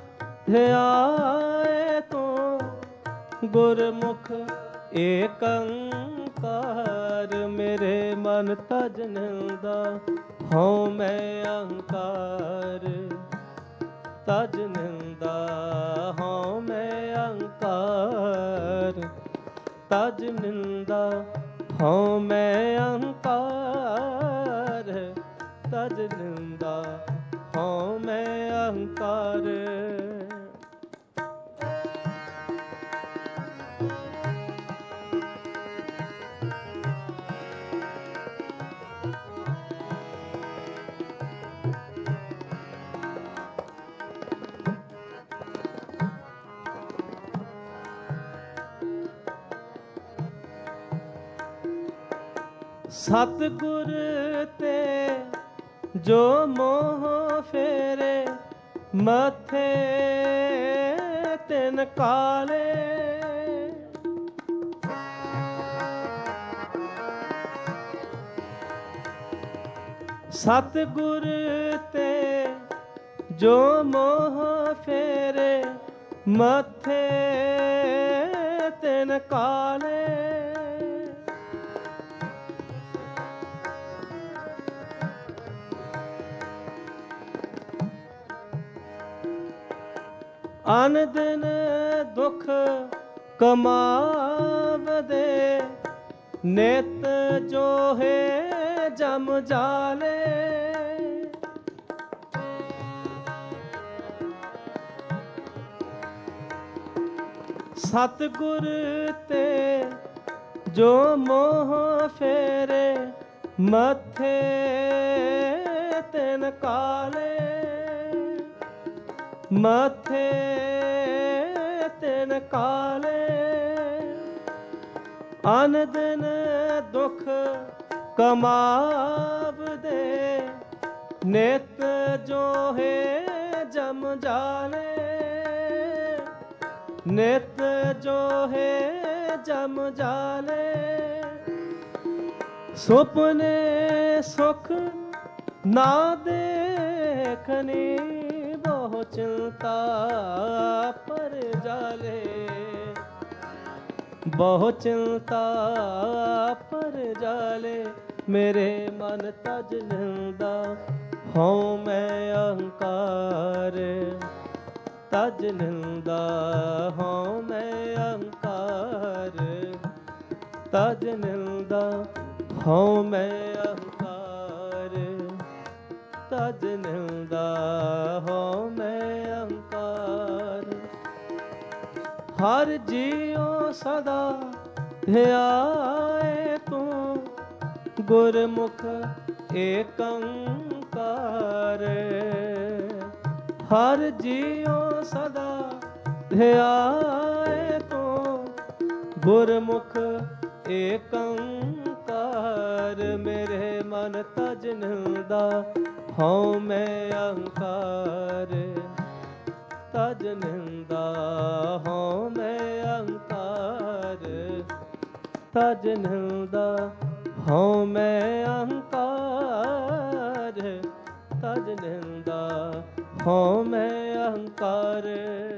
ध्याए तू गुरमुख एक ओंकार मेरे मन तज निंदा हूँ मैं अहंकार तज निंदा हूँ मैं अहंकार तज निंदा हूँ मैं अहंकार तज निंदा हूँ मैं अहंकार सतगुर ते जो मोह फेरे मथे तिन काले सतगुर ते जो मोह फेरे मथे तिन काले अन दिन दुख कमावदे नित जो है जम जाले सतगुर ते जो मोह फेरे मथे तिन काले मथे तिन काले अन दिन दुख कमावदे नित जो है जम जाले नित जो है जम जाले सुपने सुख ना देखनी बहु चिंता पर जाले बहु चिंता पर जाले मेरे मन तज निंदा हूँ मैं अहंकार तज निंदा हूँ मैं अहंकार तज निंदा हूँ मैं अहंकार तज निंदा हूँ मैं अहंकार हर जियो सदा ध्याए तू गुरमुख एकंकार। हर जियो सदा ध्याए तो गुरमुख एकंकार। मेरे मन तज निंदा हऊँ मैं अहंकार। तज निंदा हऊँ मैं अहंकार। तज निंदा हऊँ मैं अहंकार। तज निंदा हऊँ मैं अहंकार।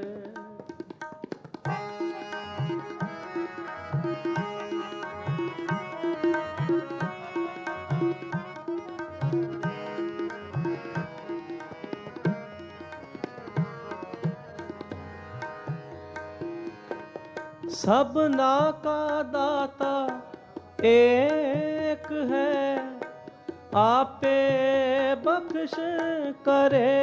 सबना का दाता एक है, आपे बख्श करे।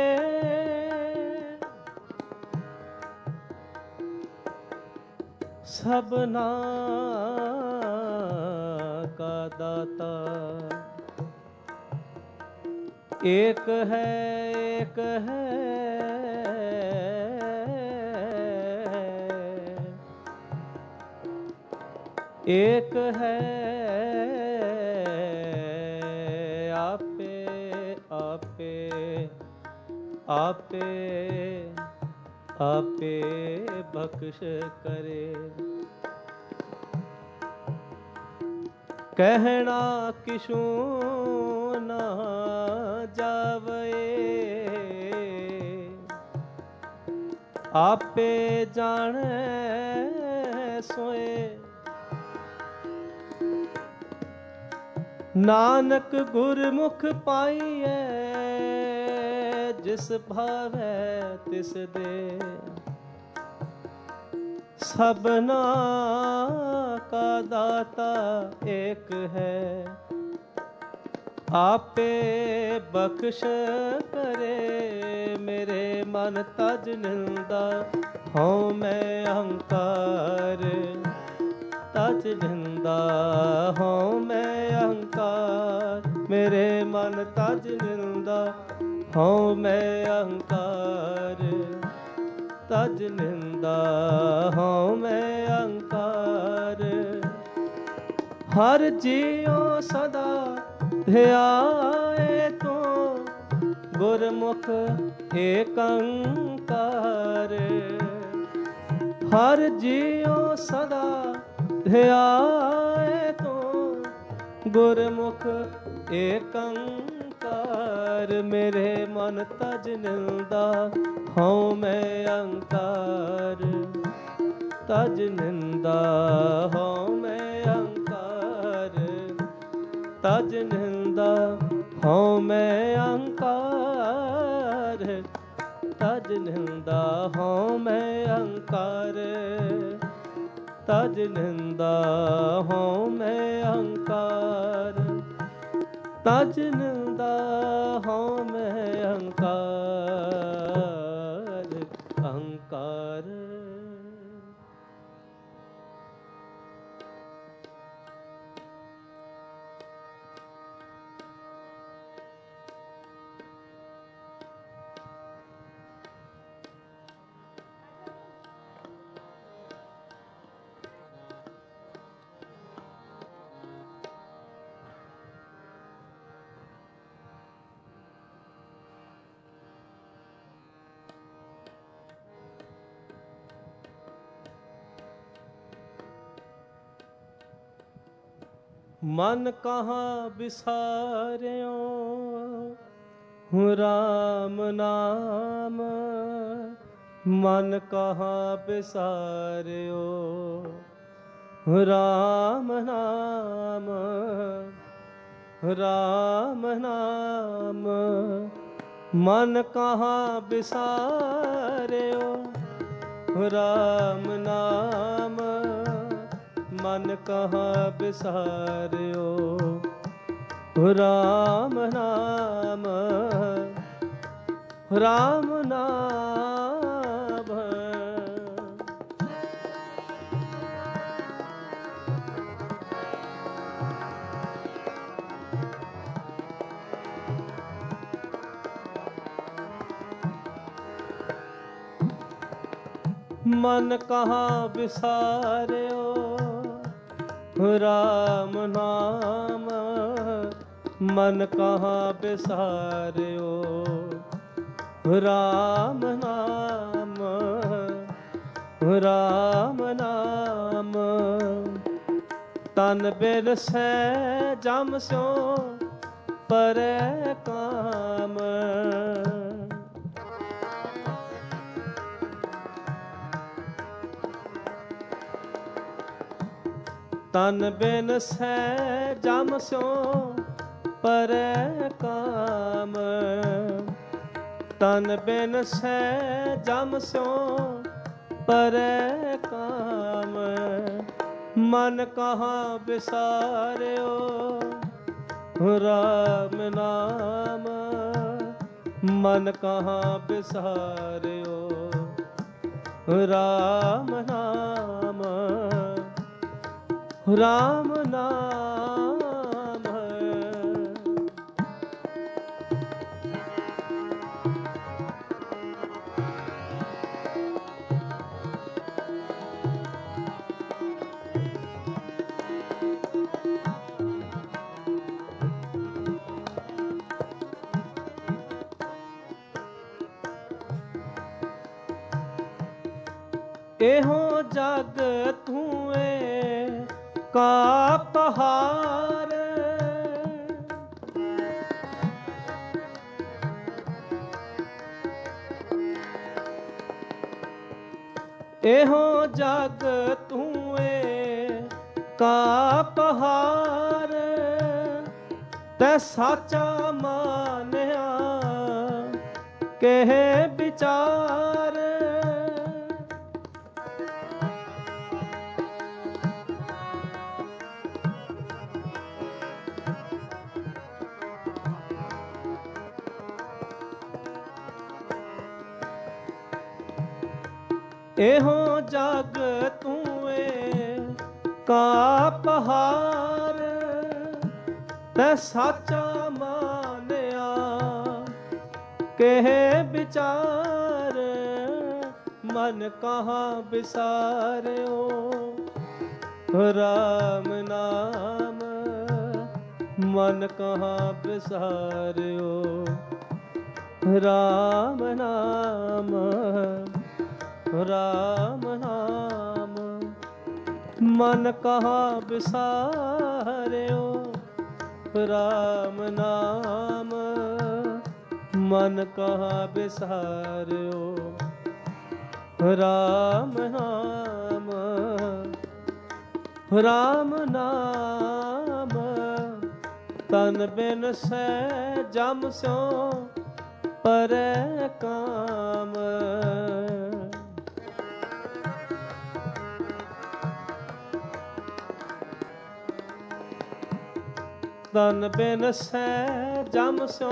सबना का दाता एक है, एक है। एक है आपे आपे आपे आपे बख्श करे। कहना किशू ना जावे, आपे जाने सोए। नानक गुरमुख पाइए, जिस भावै तिस दे। सबना का दाता एक है, आपे बख्श करे। मेरे मन तज निंदा हऊँ मैं अहंकार। तज निंदा हऊँ मैं अहंकार। मेरे मन तज निंदा हऊँ मैं अहंकार। तज निंदा हऊँ मैं अहंकार। हर जियो सदा ध्याए तो गुरमुख एकंकार। हर जियो सदा ध्याए तो गुरमुख एकंकार। मेरे मन तज निंदा हऊँ मैं अहंकार। तज निंदा हऊँ मैं अहंकार। तज निंदा हऊँ मैं अहंकार। तज निंदा हऊँ मैं अहंकार। तज निंदा हऊँ मैं अहंकार। तज निंदा हऊँ मैं अहंकार। अहंकार। मन कहाँ बिसारियो राम नाम। मन कहाँ बिसारियो राम नाम। राम नाम मन कहाँ बिसारियो राम नाम। मन कहाँ बिसारियो राम नाम। राम नाम मन कहाँ विसारियो राम नाम, मन कहाँ विसारियो राम नाम, राम नाम। तन बिरसै जम स्यो परै काम, तन बिनसै जम स्यो परै काम, तन बिनसै जम स्यो परै काम। मन कहाँ विसारियो राम नाम, मन कहाँ विसारियो राम नाम, राम नाम। एहो जग तूए का पहाड़, एहो जग तूए का पहाड़, तै साचा मानिया कहे विचार। एहो जग तूए का पहाड़, तै साचा मानिया कहे विचार। मन कहाँ विसारियो राम नाम, मन कहाँ विसारियो राम नाम, राम नाम। मन कहाँ विसारियो राम नाम, मन कहाँ विसारियो राम नाम, राम नाम। तन बिनसै जम स्यो परै काम, तन बिनसै जम स्यो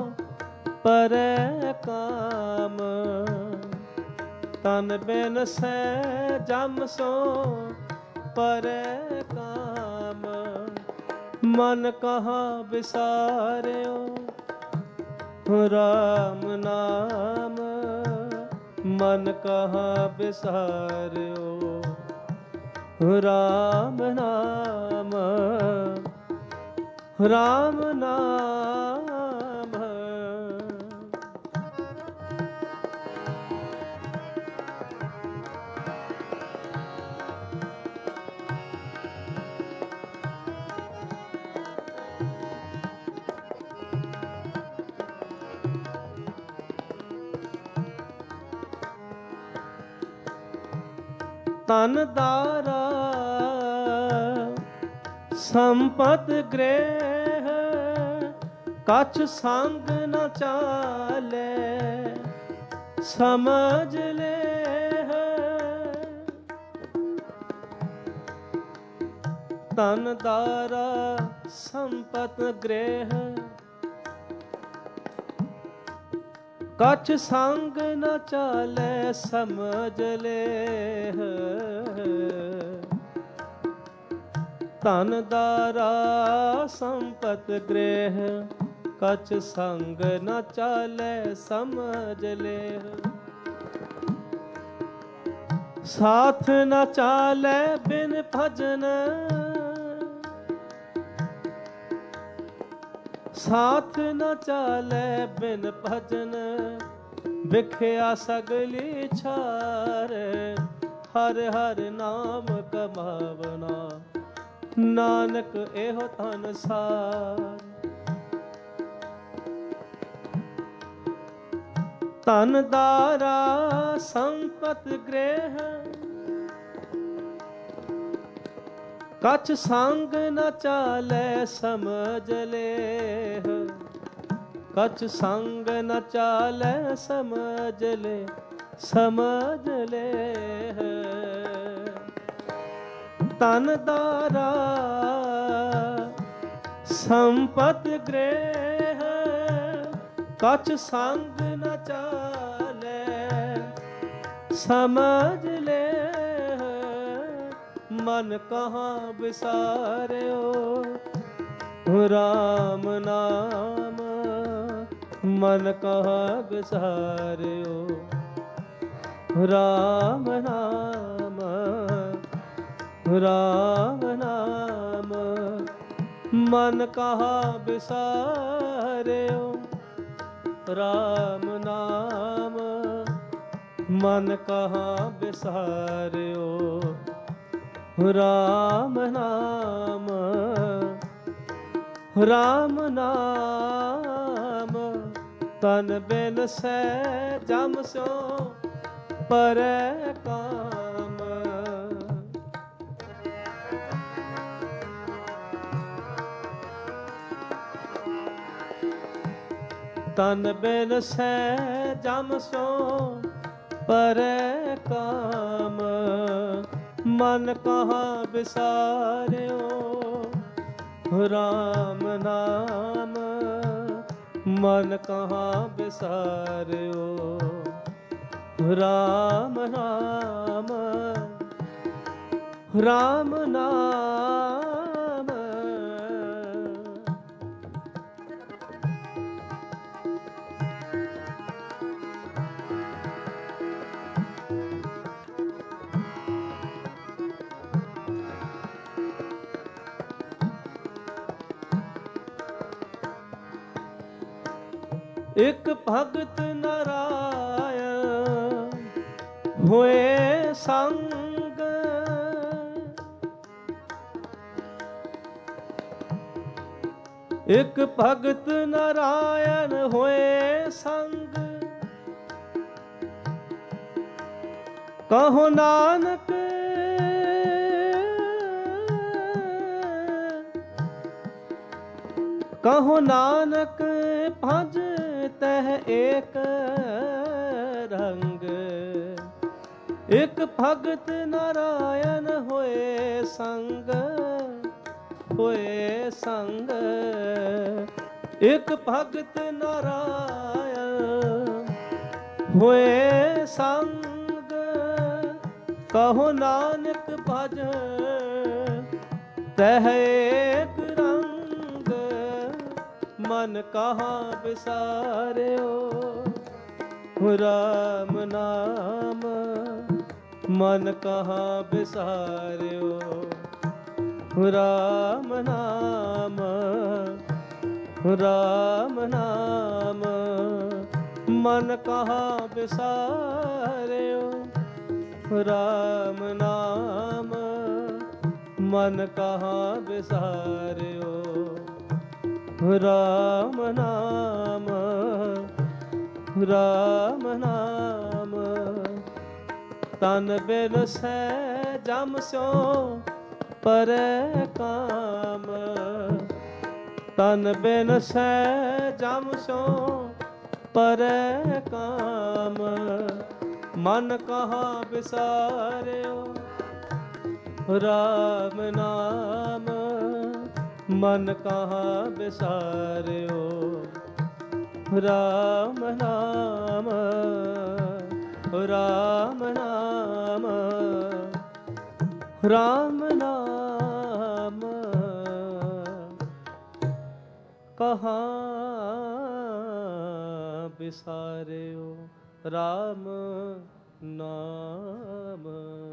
परै काम, तन बिनसै जम स्यो परै काम। मन कहाँ विसारियो राम नाम, मन कहाँ विसारियो राम नाम, राम नाम। तन दारा संपत गृह, कछ संग न चाले समझ ले। तन दारा संपत गृह, कछ संग न चाले समझ ले। धन दारा संपत गृह, कछ संग न चाले समझ ले। ਸਾਥ ਨਾ ਚਾਲੇ ਬਿਨ ਭਜਨ, ਸਾਥ ਨਾ ਚਾਲੇ ਬਿਨ ਭਜਨ, ਵਿਖਿਆ ਸਗਲੀ ਛਾਰ, ਹਰ ਹਰ ਨਾਮ ਕਮਾਵਣਾ, ਨਾਨਕ ਇਹੋ ਧਨ ਸਾਰ। ਧਨ ਦਾਰਾ ਸੰਪਤ ਗ੍ਰਹਿ, ਕਛ ਸੰਗ ਨ ਚਾਲੇ ਸਮਝ ਲੇਹ, ਕਛ ਸੰਗ ਨ ਚਾਲੇ ਸਮਝ ਲੈ, ਸਮਝ ਲੇਹ। ਧਨ ਦਾਰਾ ਸੰਪਤ ਗ੍ਰਹਿ, ਕਛ ਸੰਗ ਨ ਚਾਲੇ ਸਮਝ ਲੈ, ਮਨ ਕਹਾਂ ਵਿਸਾਰਿਓ ਰਾਮ ਨਾਮ, ਮਨ ਕਹਾਂ ਵਿਸਾਰਿਓ ਰਾਮ ਨਾਮ, ਰਾਮ ਨਾਮ, ਮਨ ਕਹਾਂ ਵਿਸਾਰਿਓ ਰਾਮ ਨਾਮ, ਮਨ ਕਹਾਂ ਵਿਸਾਰਿਓ ਰਾਮ ਨਾਮ, ਰਾਮ ਨਾਮ। ਤਨ ਬਿਨ ਸਹਿ ਜਮ ਸਿਉ ਪਰੈ ਕਾਮ, ਤਨ ਬਿਨ ਸਹਿ ਜਮ ਸਿਉ ਪਰੈ ਕਾਮ, ਮਨ ਕਹਾਂ ਵਿਸਾਰਿਓ ਰਾਮ ਨਾਮ, ਮਨ ਕਹਾਂ ਵਿਸਾਰਿਓ ਰਾਮ ਨਾਮ, ਰਾਮ ਨਾਮ। ਇਕ ਭਗਤ ਨਰਾਇਣ ਹੋਏ ਸੰਗ, ਇਕ ਭਗਤ ਨਰਾਇਣ ਹੋਏ ਸੰਗ, ਕਹੋ ਨਾਨਕ ਕਹੋ ਨਾਨਕ ਭਜ ਤਹ ਏਕ ਰੰਗ। ਇਕ ਭਗਤ ਨਾਰਾਇਣ ਹੋਏ ਸੰਗ, ਹੋਏ ਸੰਗ, ਇਕ ਭਗਤ ਨਾਰਾਇਣ ਹੋਏ ਸੰਗ, ਕਹੋ ਨਾਨਕ ਭਜ ਤਹ ਏਕ ਰੰਗ, ਮਨ ਕਹਾਂ ਵਿਸਾਰਿਓ ਰਾਮ ਨਾਮ, ਮਨ ਕਹਾਂ ਵਿਸਾਰਿਓ ਰਾਮ ਨਾਮ, ਰਾਮ ਨਾਮ, ਮਨ ਕਹਾਂ ਵਿਸਾਰਿਓ ਰਾਮ ਨਾਮ, ਮਨ ਕਹਾਂ ਵਿਸਾਰਿਓ ਰਾਮ ਨਾਮ, ਰਾਮ ਨਾਮ। ਤਨ ਬਿਨ ਸਹਿ ਜਮ ਸਿਉ ਪਰੈ ਕਾਮ, ਤਨ ਬਿਨ ਸਹਿ ਜਮ ਸਿਉ ਪਰੈ ਕਾਮ, ਮਨ ਕਹਾਂ ਵਿਸਾਰਿਓ ਰਾਮ ਨਾਮ, ਮਨ ਕਹਾਂ ਵਿਸਾਰਿਓ ਰਾਮ ਨਾਮ, ਰਾਮ ਨਾਮ, ਰਾਮ ਨਾਮ। ਕਹਾਂ ਵਿਸਾਰਿਓ ਰਾਮ नाम।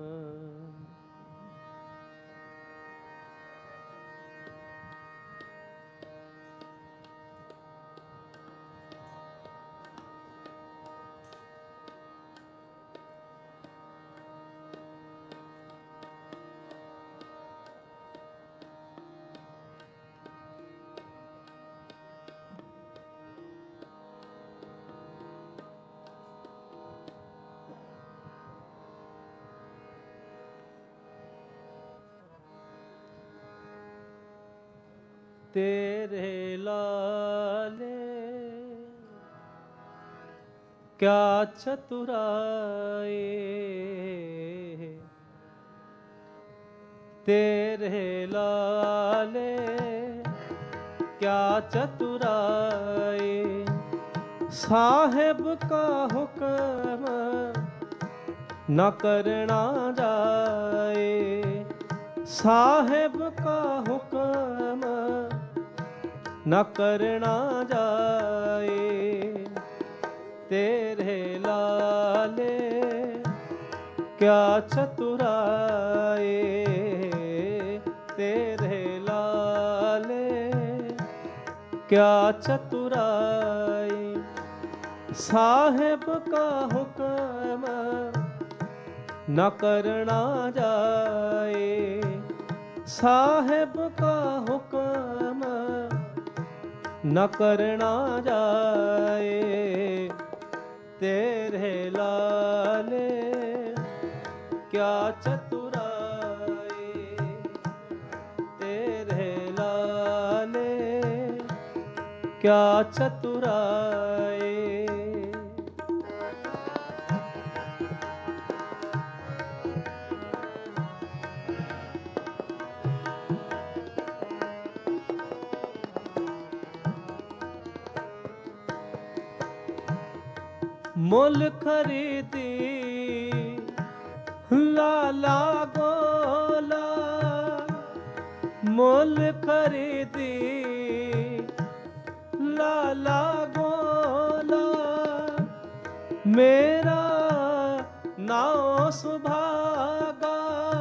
तेरे लाले क्या चतुराई, तेरे लाले क्या चतुराई, साहिब का हुक्म न करना जाए, साहिब का हुक्म न करना जाए, तेरे लाले क्या चतुराई, तेरे लाले क्या चतुराई, साहिब का हुक्म न करना जाए, साहिब का हुक्म न करना जाए, तेरे लाले क्या चतुराई, तेरे लाले क्या चतुराई। मुल खरीदी लाला गोला, मुल खरीदी लाला गोला, मेरा नाव सुभागा,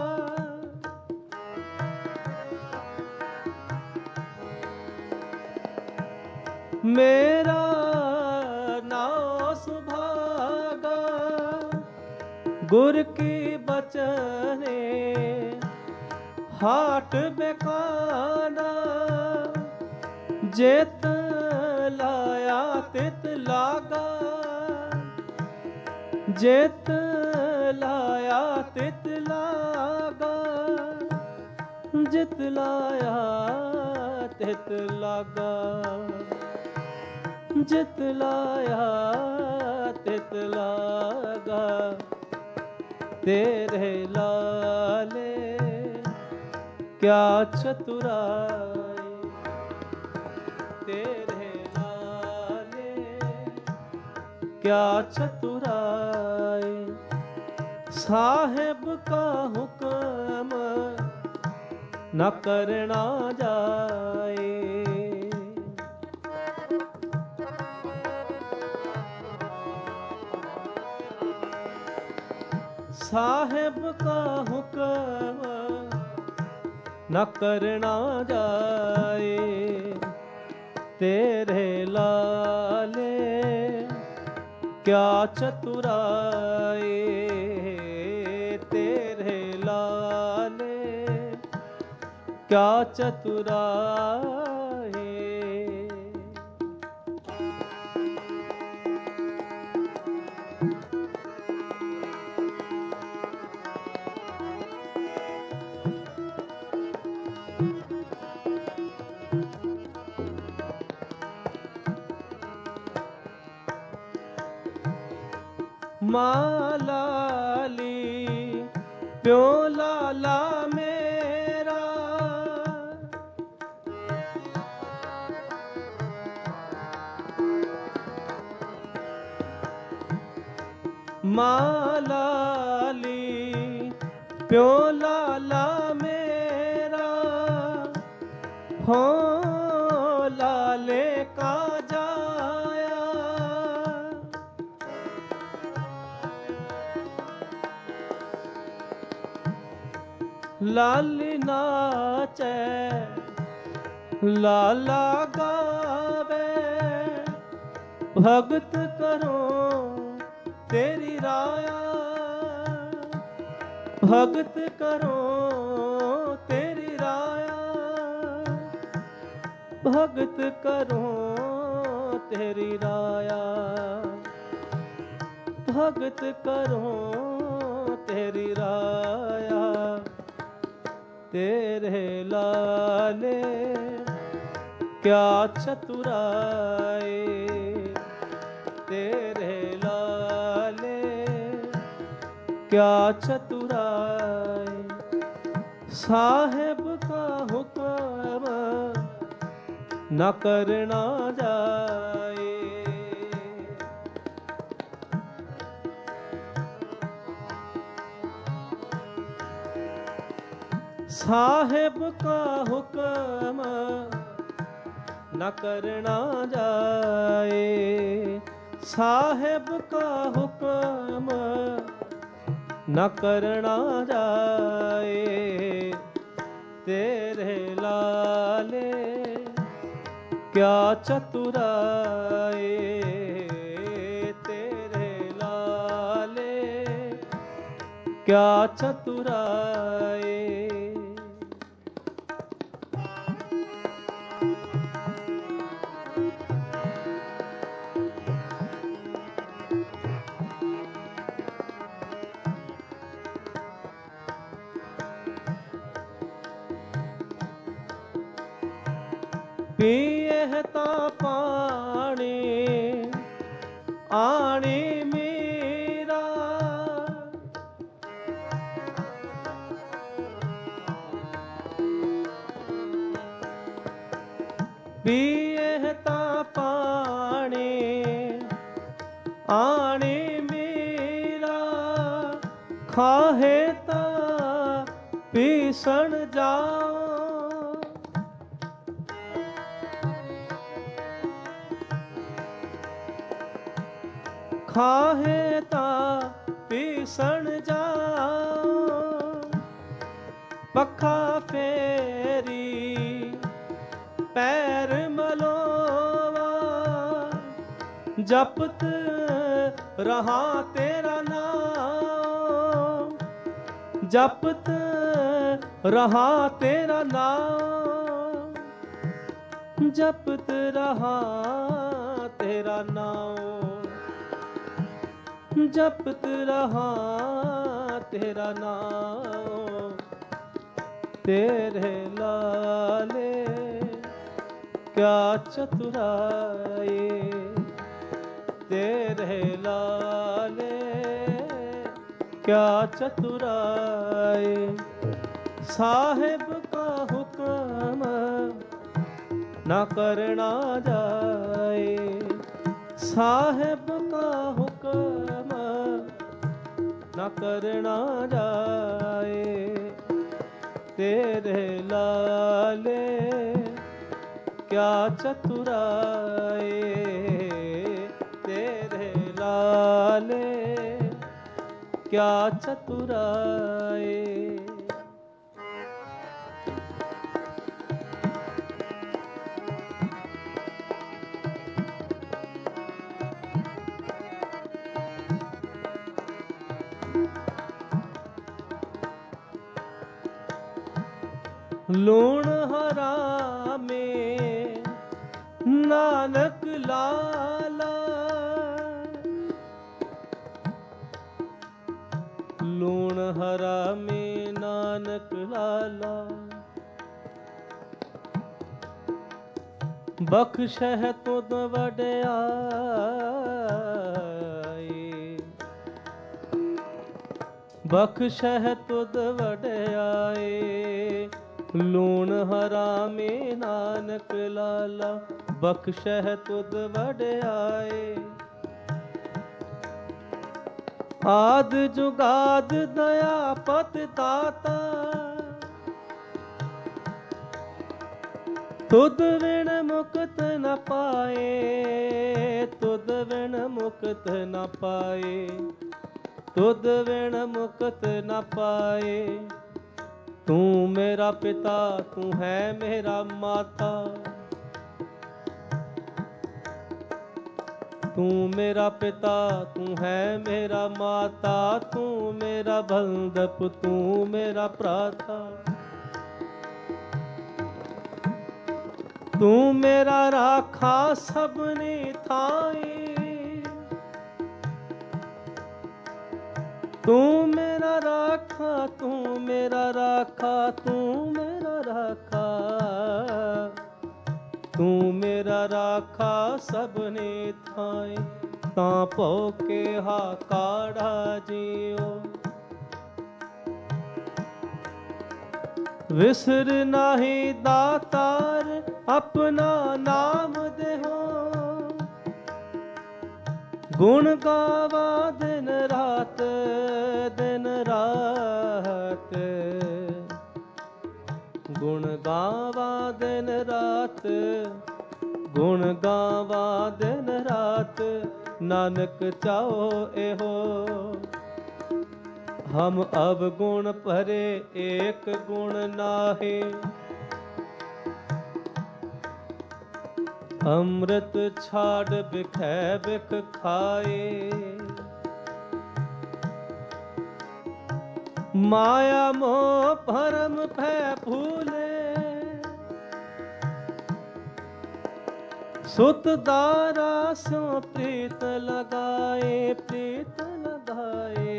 मेरा गुर की बचने हाट बेकाना, जेत लाया तित लागा, जेत लाया तित लागा, जित लाया तित लागा, जित लाया तित लागा, तेरे लाले क्या चतुराई, तेरे लाले क्या चतुराई, साहिब का हुक्म न करना जाए, साहिब का हुक्म न करना जाए, तेरे लाले क्या चतुराई, तेरे लाले क्या चतुराई। मालाली प्यो लाला मेरा, मालाली प्यो लाला मेरा, हो लाले का जाया, लाली नाचे लाला गावे, भगत करो तेरी राया, भगत करो तेरी राया, भगत करो तेरी राया, भगत करो तेरी राया। तेरे लाले क्या चतुराई, तेरे लाले क्या चतुराई, साहेब का हुक्म न करना जाए। साहेब का हुक्म न करना जाए, साहेब का हुक्म न करना जाए। तेरे लाले क्या चतुराई, तेरे लाले क्या चतुराई। पीएता पानी आनी मीरा, पीएता पानी आनी मीरा, खाहेता पीसण जाओ, खाहे ता पीसण जाओ। पखा फेरी पैर मलोवा, जपत रहा तेरा नाम, जपत रहा तेरा नाम, जपत रहा तेरा नाम, जपत रहा तेरा नाम। तेरे लाले क्या चतुराई, तेरे लाले क्या चतुराई, साहेब का हुक्म न करना जाए, साहेब का हुक्म न करना जाए। तेरे लाले क्या चतुराई, तेरे लाले क्या चतुराई। लूण हरा में नानक लाला, लूण हरा में नानक लाला, बख्शह तुद वड्याई, बख्शह तुद वड्याई, लूण हरा में नानक लाला, बख्शह तुद वड्याई। आद जुगाद दया पत दाता, तुद विण मुक्त न पाए, तुद विण मुक्त न पाए, तुद विण मुक्त न पाए। तू मेरा पिता तू है मेरा माता, तू मेरा पिता तू है मेरा माता, तू मेरा बंधप तू मेरा प्राता, तू मेरा राखा सबने थाई, तू मेरा राखा तू मेरा राखा तू मेरा राखा, तू मेरा राखा सबने थाई, तापो के हा काढ़ा जियो, विसर नाही दातार अपना नाम देहो, गुण गावा दिन रात दिन रात, गुण गावा दिन रात, गुण गावा दिन रात, नानक चाहो एहो, हम अब गुण भरे एक गुण नाहे, अमृत छाड़ बिखै बिख खाए, माया मोह भरम भय भूले, सुत दारा स्यों प्रीत लगाए प्रीत लगाए,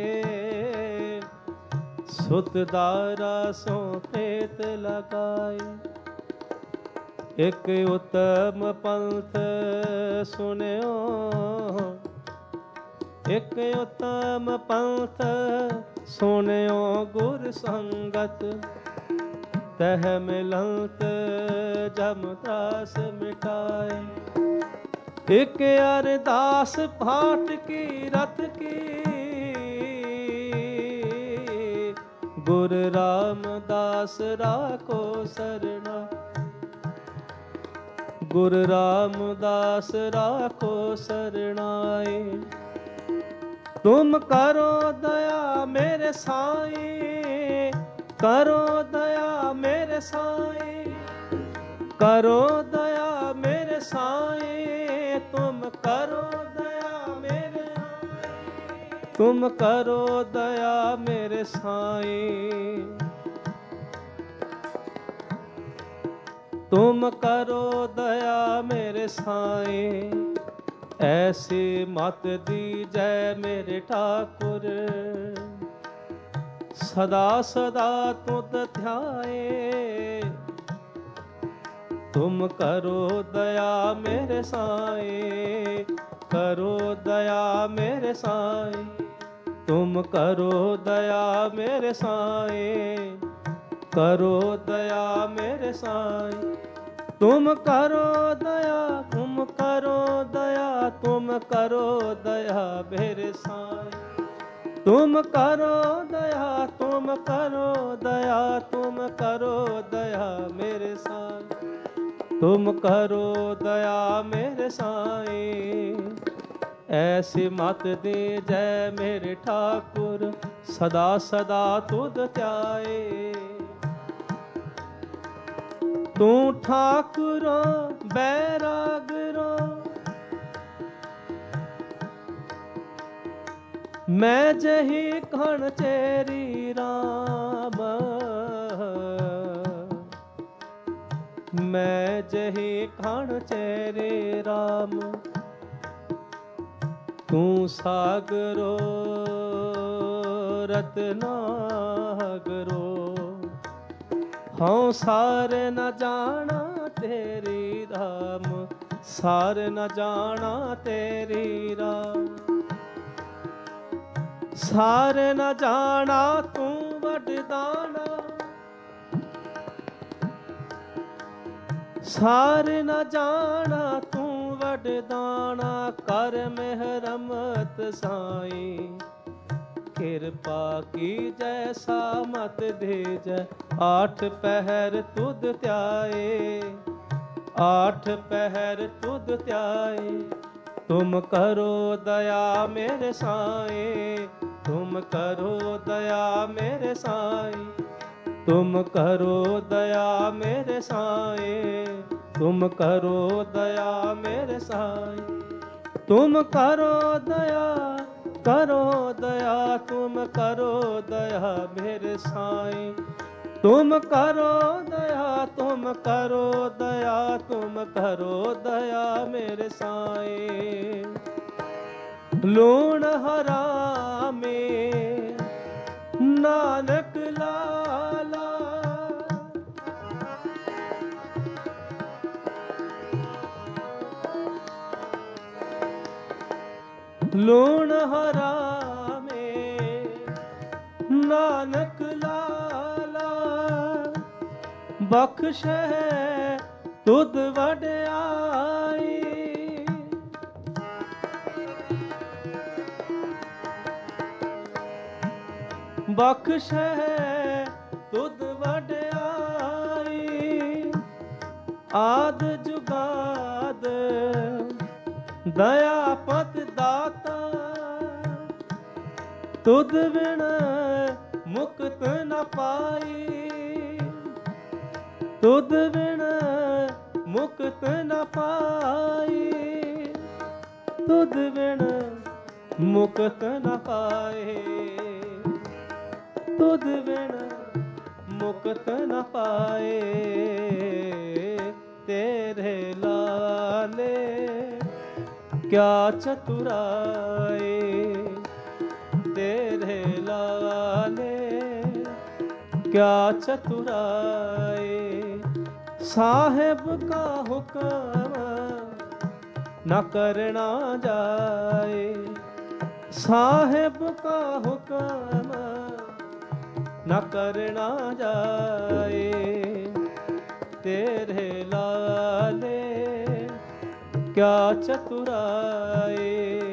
सुत दारा स्यों प्रीत लगाए, एक उत्तम पंथ सुनियो, एक उत्तम पंथ सुनियो, गुर संगत तह मिलंत जम त्रास मिटाए, एक अरदास फाट की रत की, गुर रामदास राखो सरना, गुर रामदास राखो सरनाए, तुम करो दया मेरे साईं, करो दया मेरे साईं, करो दया मेरे साईं, तुम करो दया मेरे साईं, तुम करो दया मेरे साईं, तुम करो दया मेरे साईं, ऐसी मत दीजै मेरे ठाकुर, सदा सदा तुद ध्याए, तुम करो दया मेरे साईं, करो दया मेरे साईं, तुम करो दया मेरे साईं, करो दया मेरे साईं, तुम करो दया तुम करो दया तुम करो दया मेरे साईं, तुम करो दया तुम करो दया तुम करो दया मेरे साईं, तुम करो दया मेरे साईं, ऐसी मत दे जय मेरे ठाकुर, सदा सदा तुद ध्याए, तू ठाकुरो बैरागरो, मैं जही खण चेरी राम, मैं जही खण चेरी राम, तू सागरो रत्नागरो, हाँ सार न जाना तेरी राम, सार न जाना तेरी राम, सार न जाना तू वडदाना, सार न जाना तू वडदाना, कर मेहरमत साईं, कृपा की जैसा मत दे जय, आठ पहर तुद त्याए, आठ पहर तुद त्याए, तुम करो दया मेरे साईं, तुम करो दया मेरे साईं, तुम करो दया मेरे साए, तुम करो दया मेरे साए, तुम करो दया, करो दया, तुम करो दया मेरे साई, तुम करो दया, तुम करो दया, तुम करो दया मेरे साई। लूण हरामे नानक लाला, लूण हरामे नानक लाला, बख्शे तुध वड्याई, बख्शे तुध वड्याई, आद जुगाद दया पत दाता, तुध बिन मुक्त न पाई, तुध बिन मुक्त न पाई, तुध बिन मुक्त न पाए, तुध बिन मुक्त न पाए, तेरे लाले क्या चतुराए, तेरे लाले क्या चतुराए, साहिब का हुक्म न करना जाए, साहिब का हुक्म न करना जाए, तेरे लाले क्या चतुराए,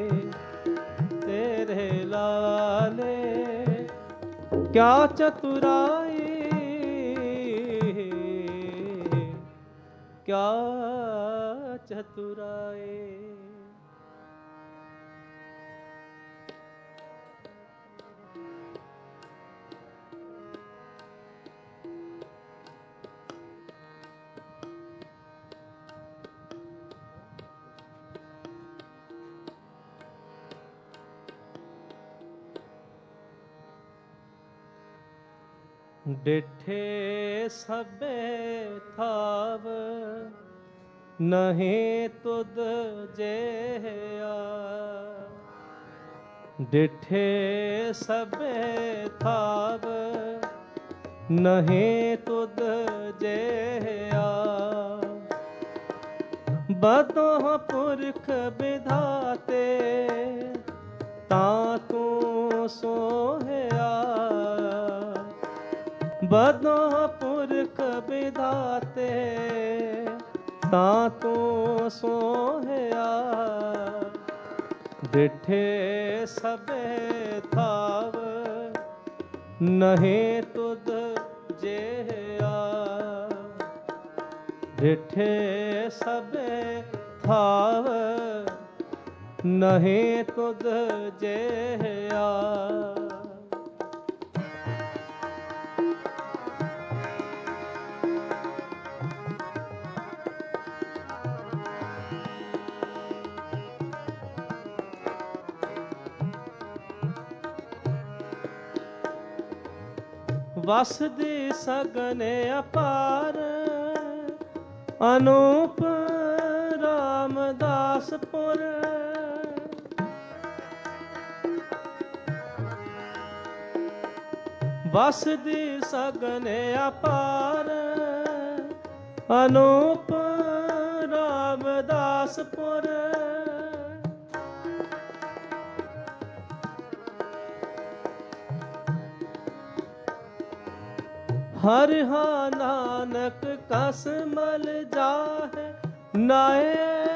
तेरे लाले क्या चतुराए, क्या चतुराए। डिठे सबे थाव नहीं तुद जेया, डिठे सबे थाव नहीं तुद जेया, बदोह पुरख विधाते तां तू सोहया, बदोह पुरख विधाते तां तू सोहया, डिठे सबे थाव नहीं तुद जेया, डिठे सबे थाव नहीं तुद जेया, वस दी सगन अपार अनूप रामदासपुर, वस दी सगन अपार अनूप रामदासपुर, हर हा नानक कस मल जाहे, नाए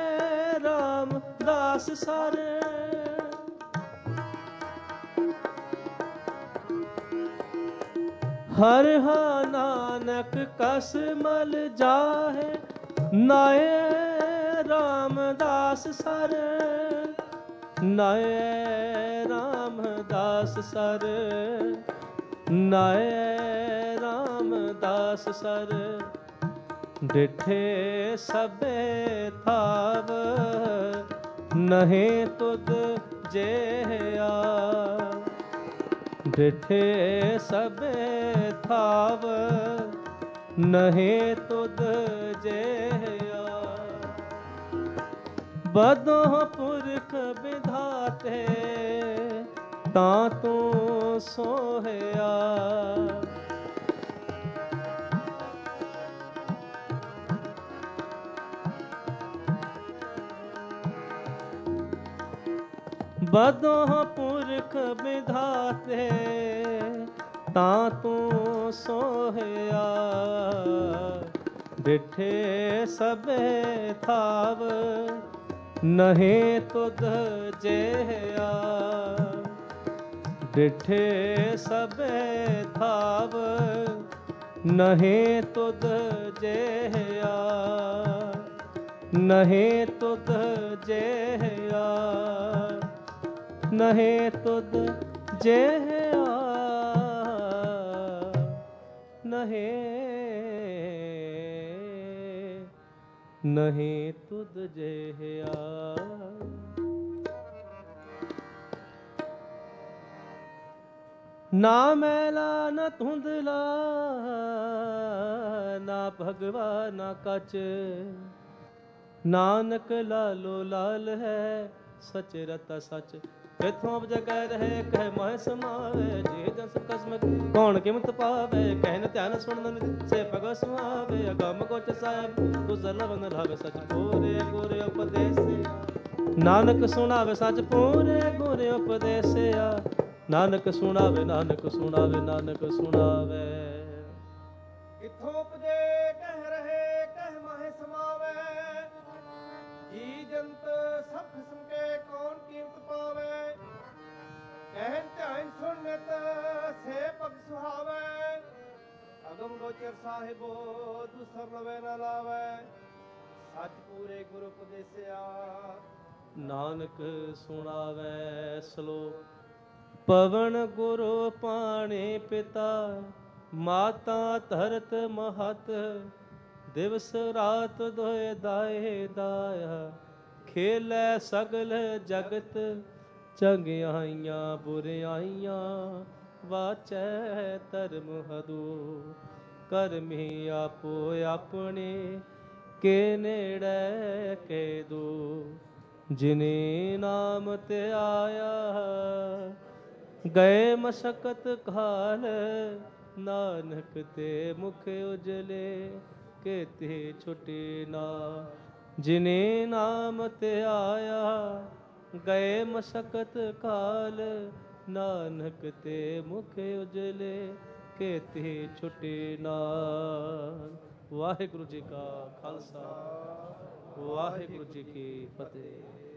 रामदास सर, हर हा नानक कस मल जाहे, नाए रामदास सर, नाए रामदास सर, नाए राम ਦਾਸ ਸਰ ਡਿਠੇ ਸਭੇ ਥਾਵ ਨਹੀਂ ਤੁਧ ਜਿਹਾ ਡਿਠੇ ਸਭੇ ਥਾਵ ਨਹੀਂ ਤੁਧ ਜਿਹਾ ਬਦੋਹ ਪੁਰਖ ਵਿਧਾਤੇ ਤਾਂ ਤੂੰ ਸੋਹਿਆ ਬਦੋਹ ਪੁਰਖ ਵਿਧਾਤੇ ਤਾਂ ਤੂੰ ਸੋਹਿਆ ਡਿਠੇ ਸਭੇ ਥਾਵ ਨਹੀਂ ਤੁਧ ਜਿਹਾ ਡਿਠੇ ਸਭੇ ਥਾਵ ਨਹੀਂ ਤੁਧ ਜਿਹਾ ਨਹੀਂ ਤੁਧ ਜਿਹਾ ਨਹੀਂ ਤੁਧ ਜਿਹਾ ਨਹੀਂ ਨਹੀਂ ਤੁਧ ਜਿਹਾ ਨਾ ਮੈਲਾ ਨਾ ਧੁੰਦਲਾ ਨਾ ਭਗਵਾ ਨਾ ਕਚ ਨਾਨਕ ਲਾਲੋ ਲਾਲ ਹੈ ਸਚ ਰਤਾ ਸਚ ਇਥੋਂ ਜਗੈ ਰਹੇ ਕਹਿ ਮਹਿ ਸਮਾਵੇ ਜੇ ਜਨ ਸਭ ਕਸਮ ਕੌਣ ਕਿਮਤ ਪਾਵੇ ਕਹਿਨ ਧਿਆਨ ਸੁਣਨ ਸੇ ਭਗਵ ਸਮਾਵੇ ਅਗਮ ਕੋਚ ਸਾਹਿਬ ਤੂੰ ਸਰਲਵਨ ਰਹਾਵੇ ਸਚ ਪੂਰੇ ਗੁਰ ਉਪਦੇਸਿਆ ਨਾਨਕ ਸੁਣਾਵੇ ਸਚ ਪੂਰੇ ਗੁਰ ਉਪਦੇਸਿਆ ਨਾਨਕ ਸੁਣਾਵੇ ਨਾਨਕ ਸੁਣਾਵੇ ਨਾਨਕ ਸੁਣਾਵੇ ਇਥੋਂ ਉਪਜੇ ਕਹਿ ਰਹੇ ਕਹਿ ਮਹਿ ਸਮਾਵੇ ਜੀ ਜੰਤ ਸਭ ਕਿਸਮ ਕੇ ਕੌਣ ਕੀਮਤ ਪਾਵੇ ਕਹਿਨ ਧਿਆਨ ਸੁਣਤ ਸੇ ਭਗ ਸੁਹਾਵੇ ਅਗਮ ਗੋਚਰ ਸਾਹਿਬੋ ਦੁਸਰ ਲਵੇ ਨਾ ਲਾਵੇ ਸੱਚ ਪੂਰੇ ਗੁਰ ਉਪਦੇਸਿਆ ਨਾਨਕ ਸੁਣਾਵੇ ਸਲੋਕ ਪਵਨ ਗੁਰੂ ਪਾਣੀ ਪਿਤਾ ਮਾਤਾ ਧਰਤ ਮਹਤ ਦਿਵਸ ਰਾਤ ਦੋਇ ਦਾਏ ਦਾਇਆ ਖੇਲੇ ਸਗਲ ਜਗਤ ਚੰਗਿਆਈਆਂ ਬੁਰਿਆਈਆਂ ਵਾਚੈ ਧਰਮ ਹਦੂ ਕਰਮੀ ਆਪੋ ਆਪਣੇ ਕੇ ਨੇੜੇ ਕੇ ਦੂ ਜਿਨੇ ਨਾਮ ਤੇ ਆਇਆ ਗਏ ਮਸ਼ਕਤ ਕਾਲ ਨਾਨਕ ਤੇ ਮੁਖ ਉਜਲੇ ਕੇਤੇ ਛੁਟੇ ਨਾ ਜਿਨੇ ਨਾਮ ਤੇ ਆਇਆ ਗਏ ਮਸ਼ਕਤ ਕਾਲ ਨਾਨਕ ਤੇ ਮੁਖ ਉਜਲੇ ਕੇਤੇ ਛੁਟੇ ਨਾ। ਵਾਹਿਗੁਰੂ ਜੀ ਕਾ ਖਾਲਸਾ ਵਾਹਿਗੁਰੂ ਜੀ ਕੀ ਫਤਿਹ।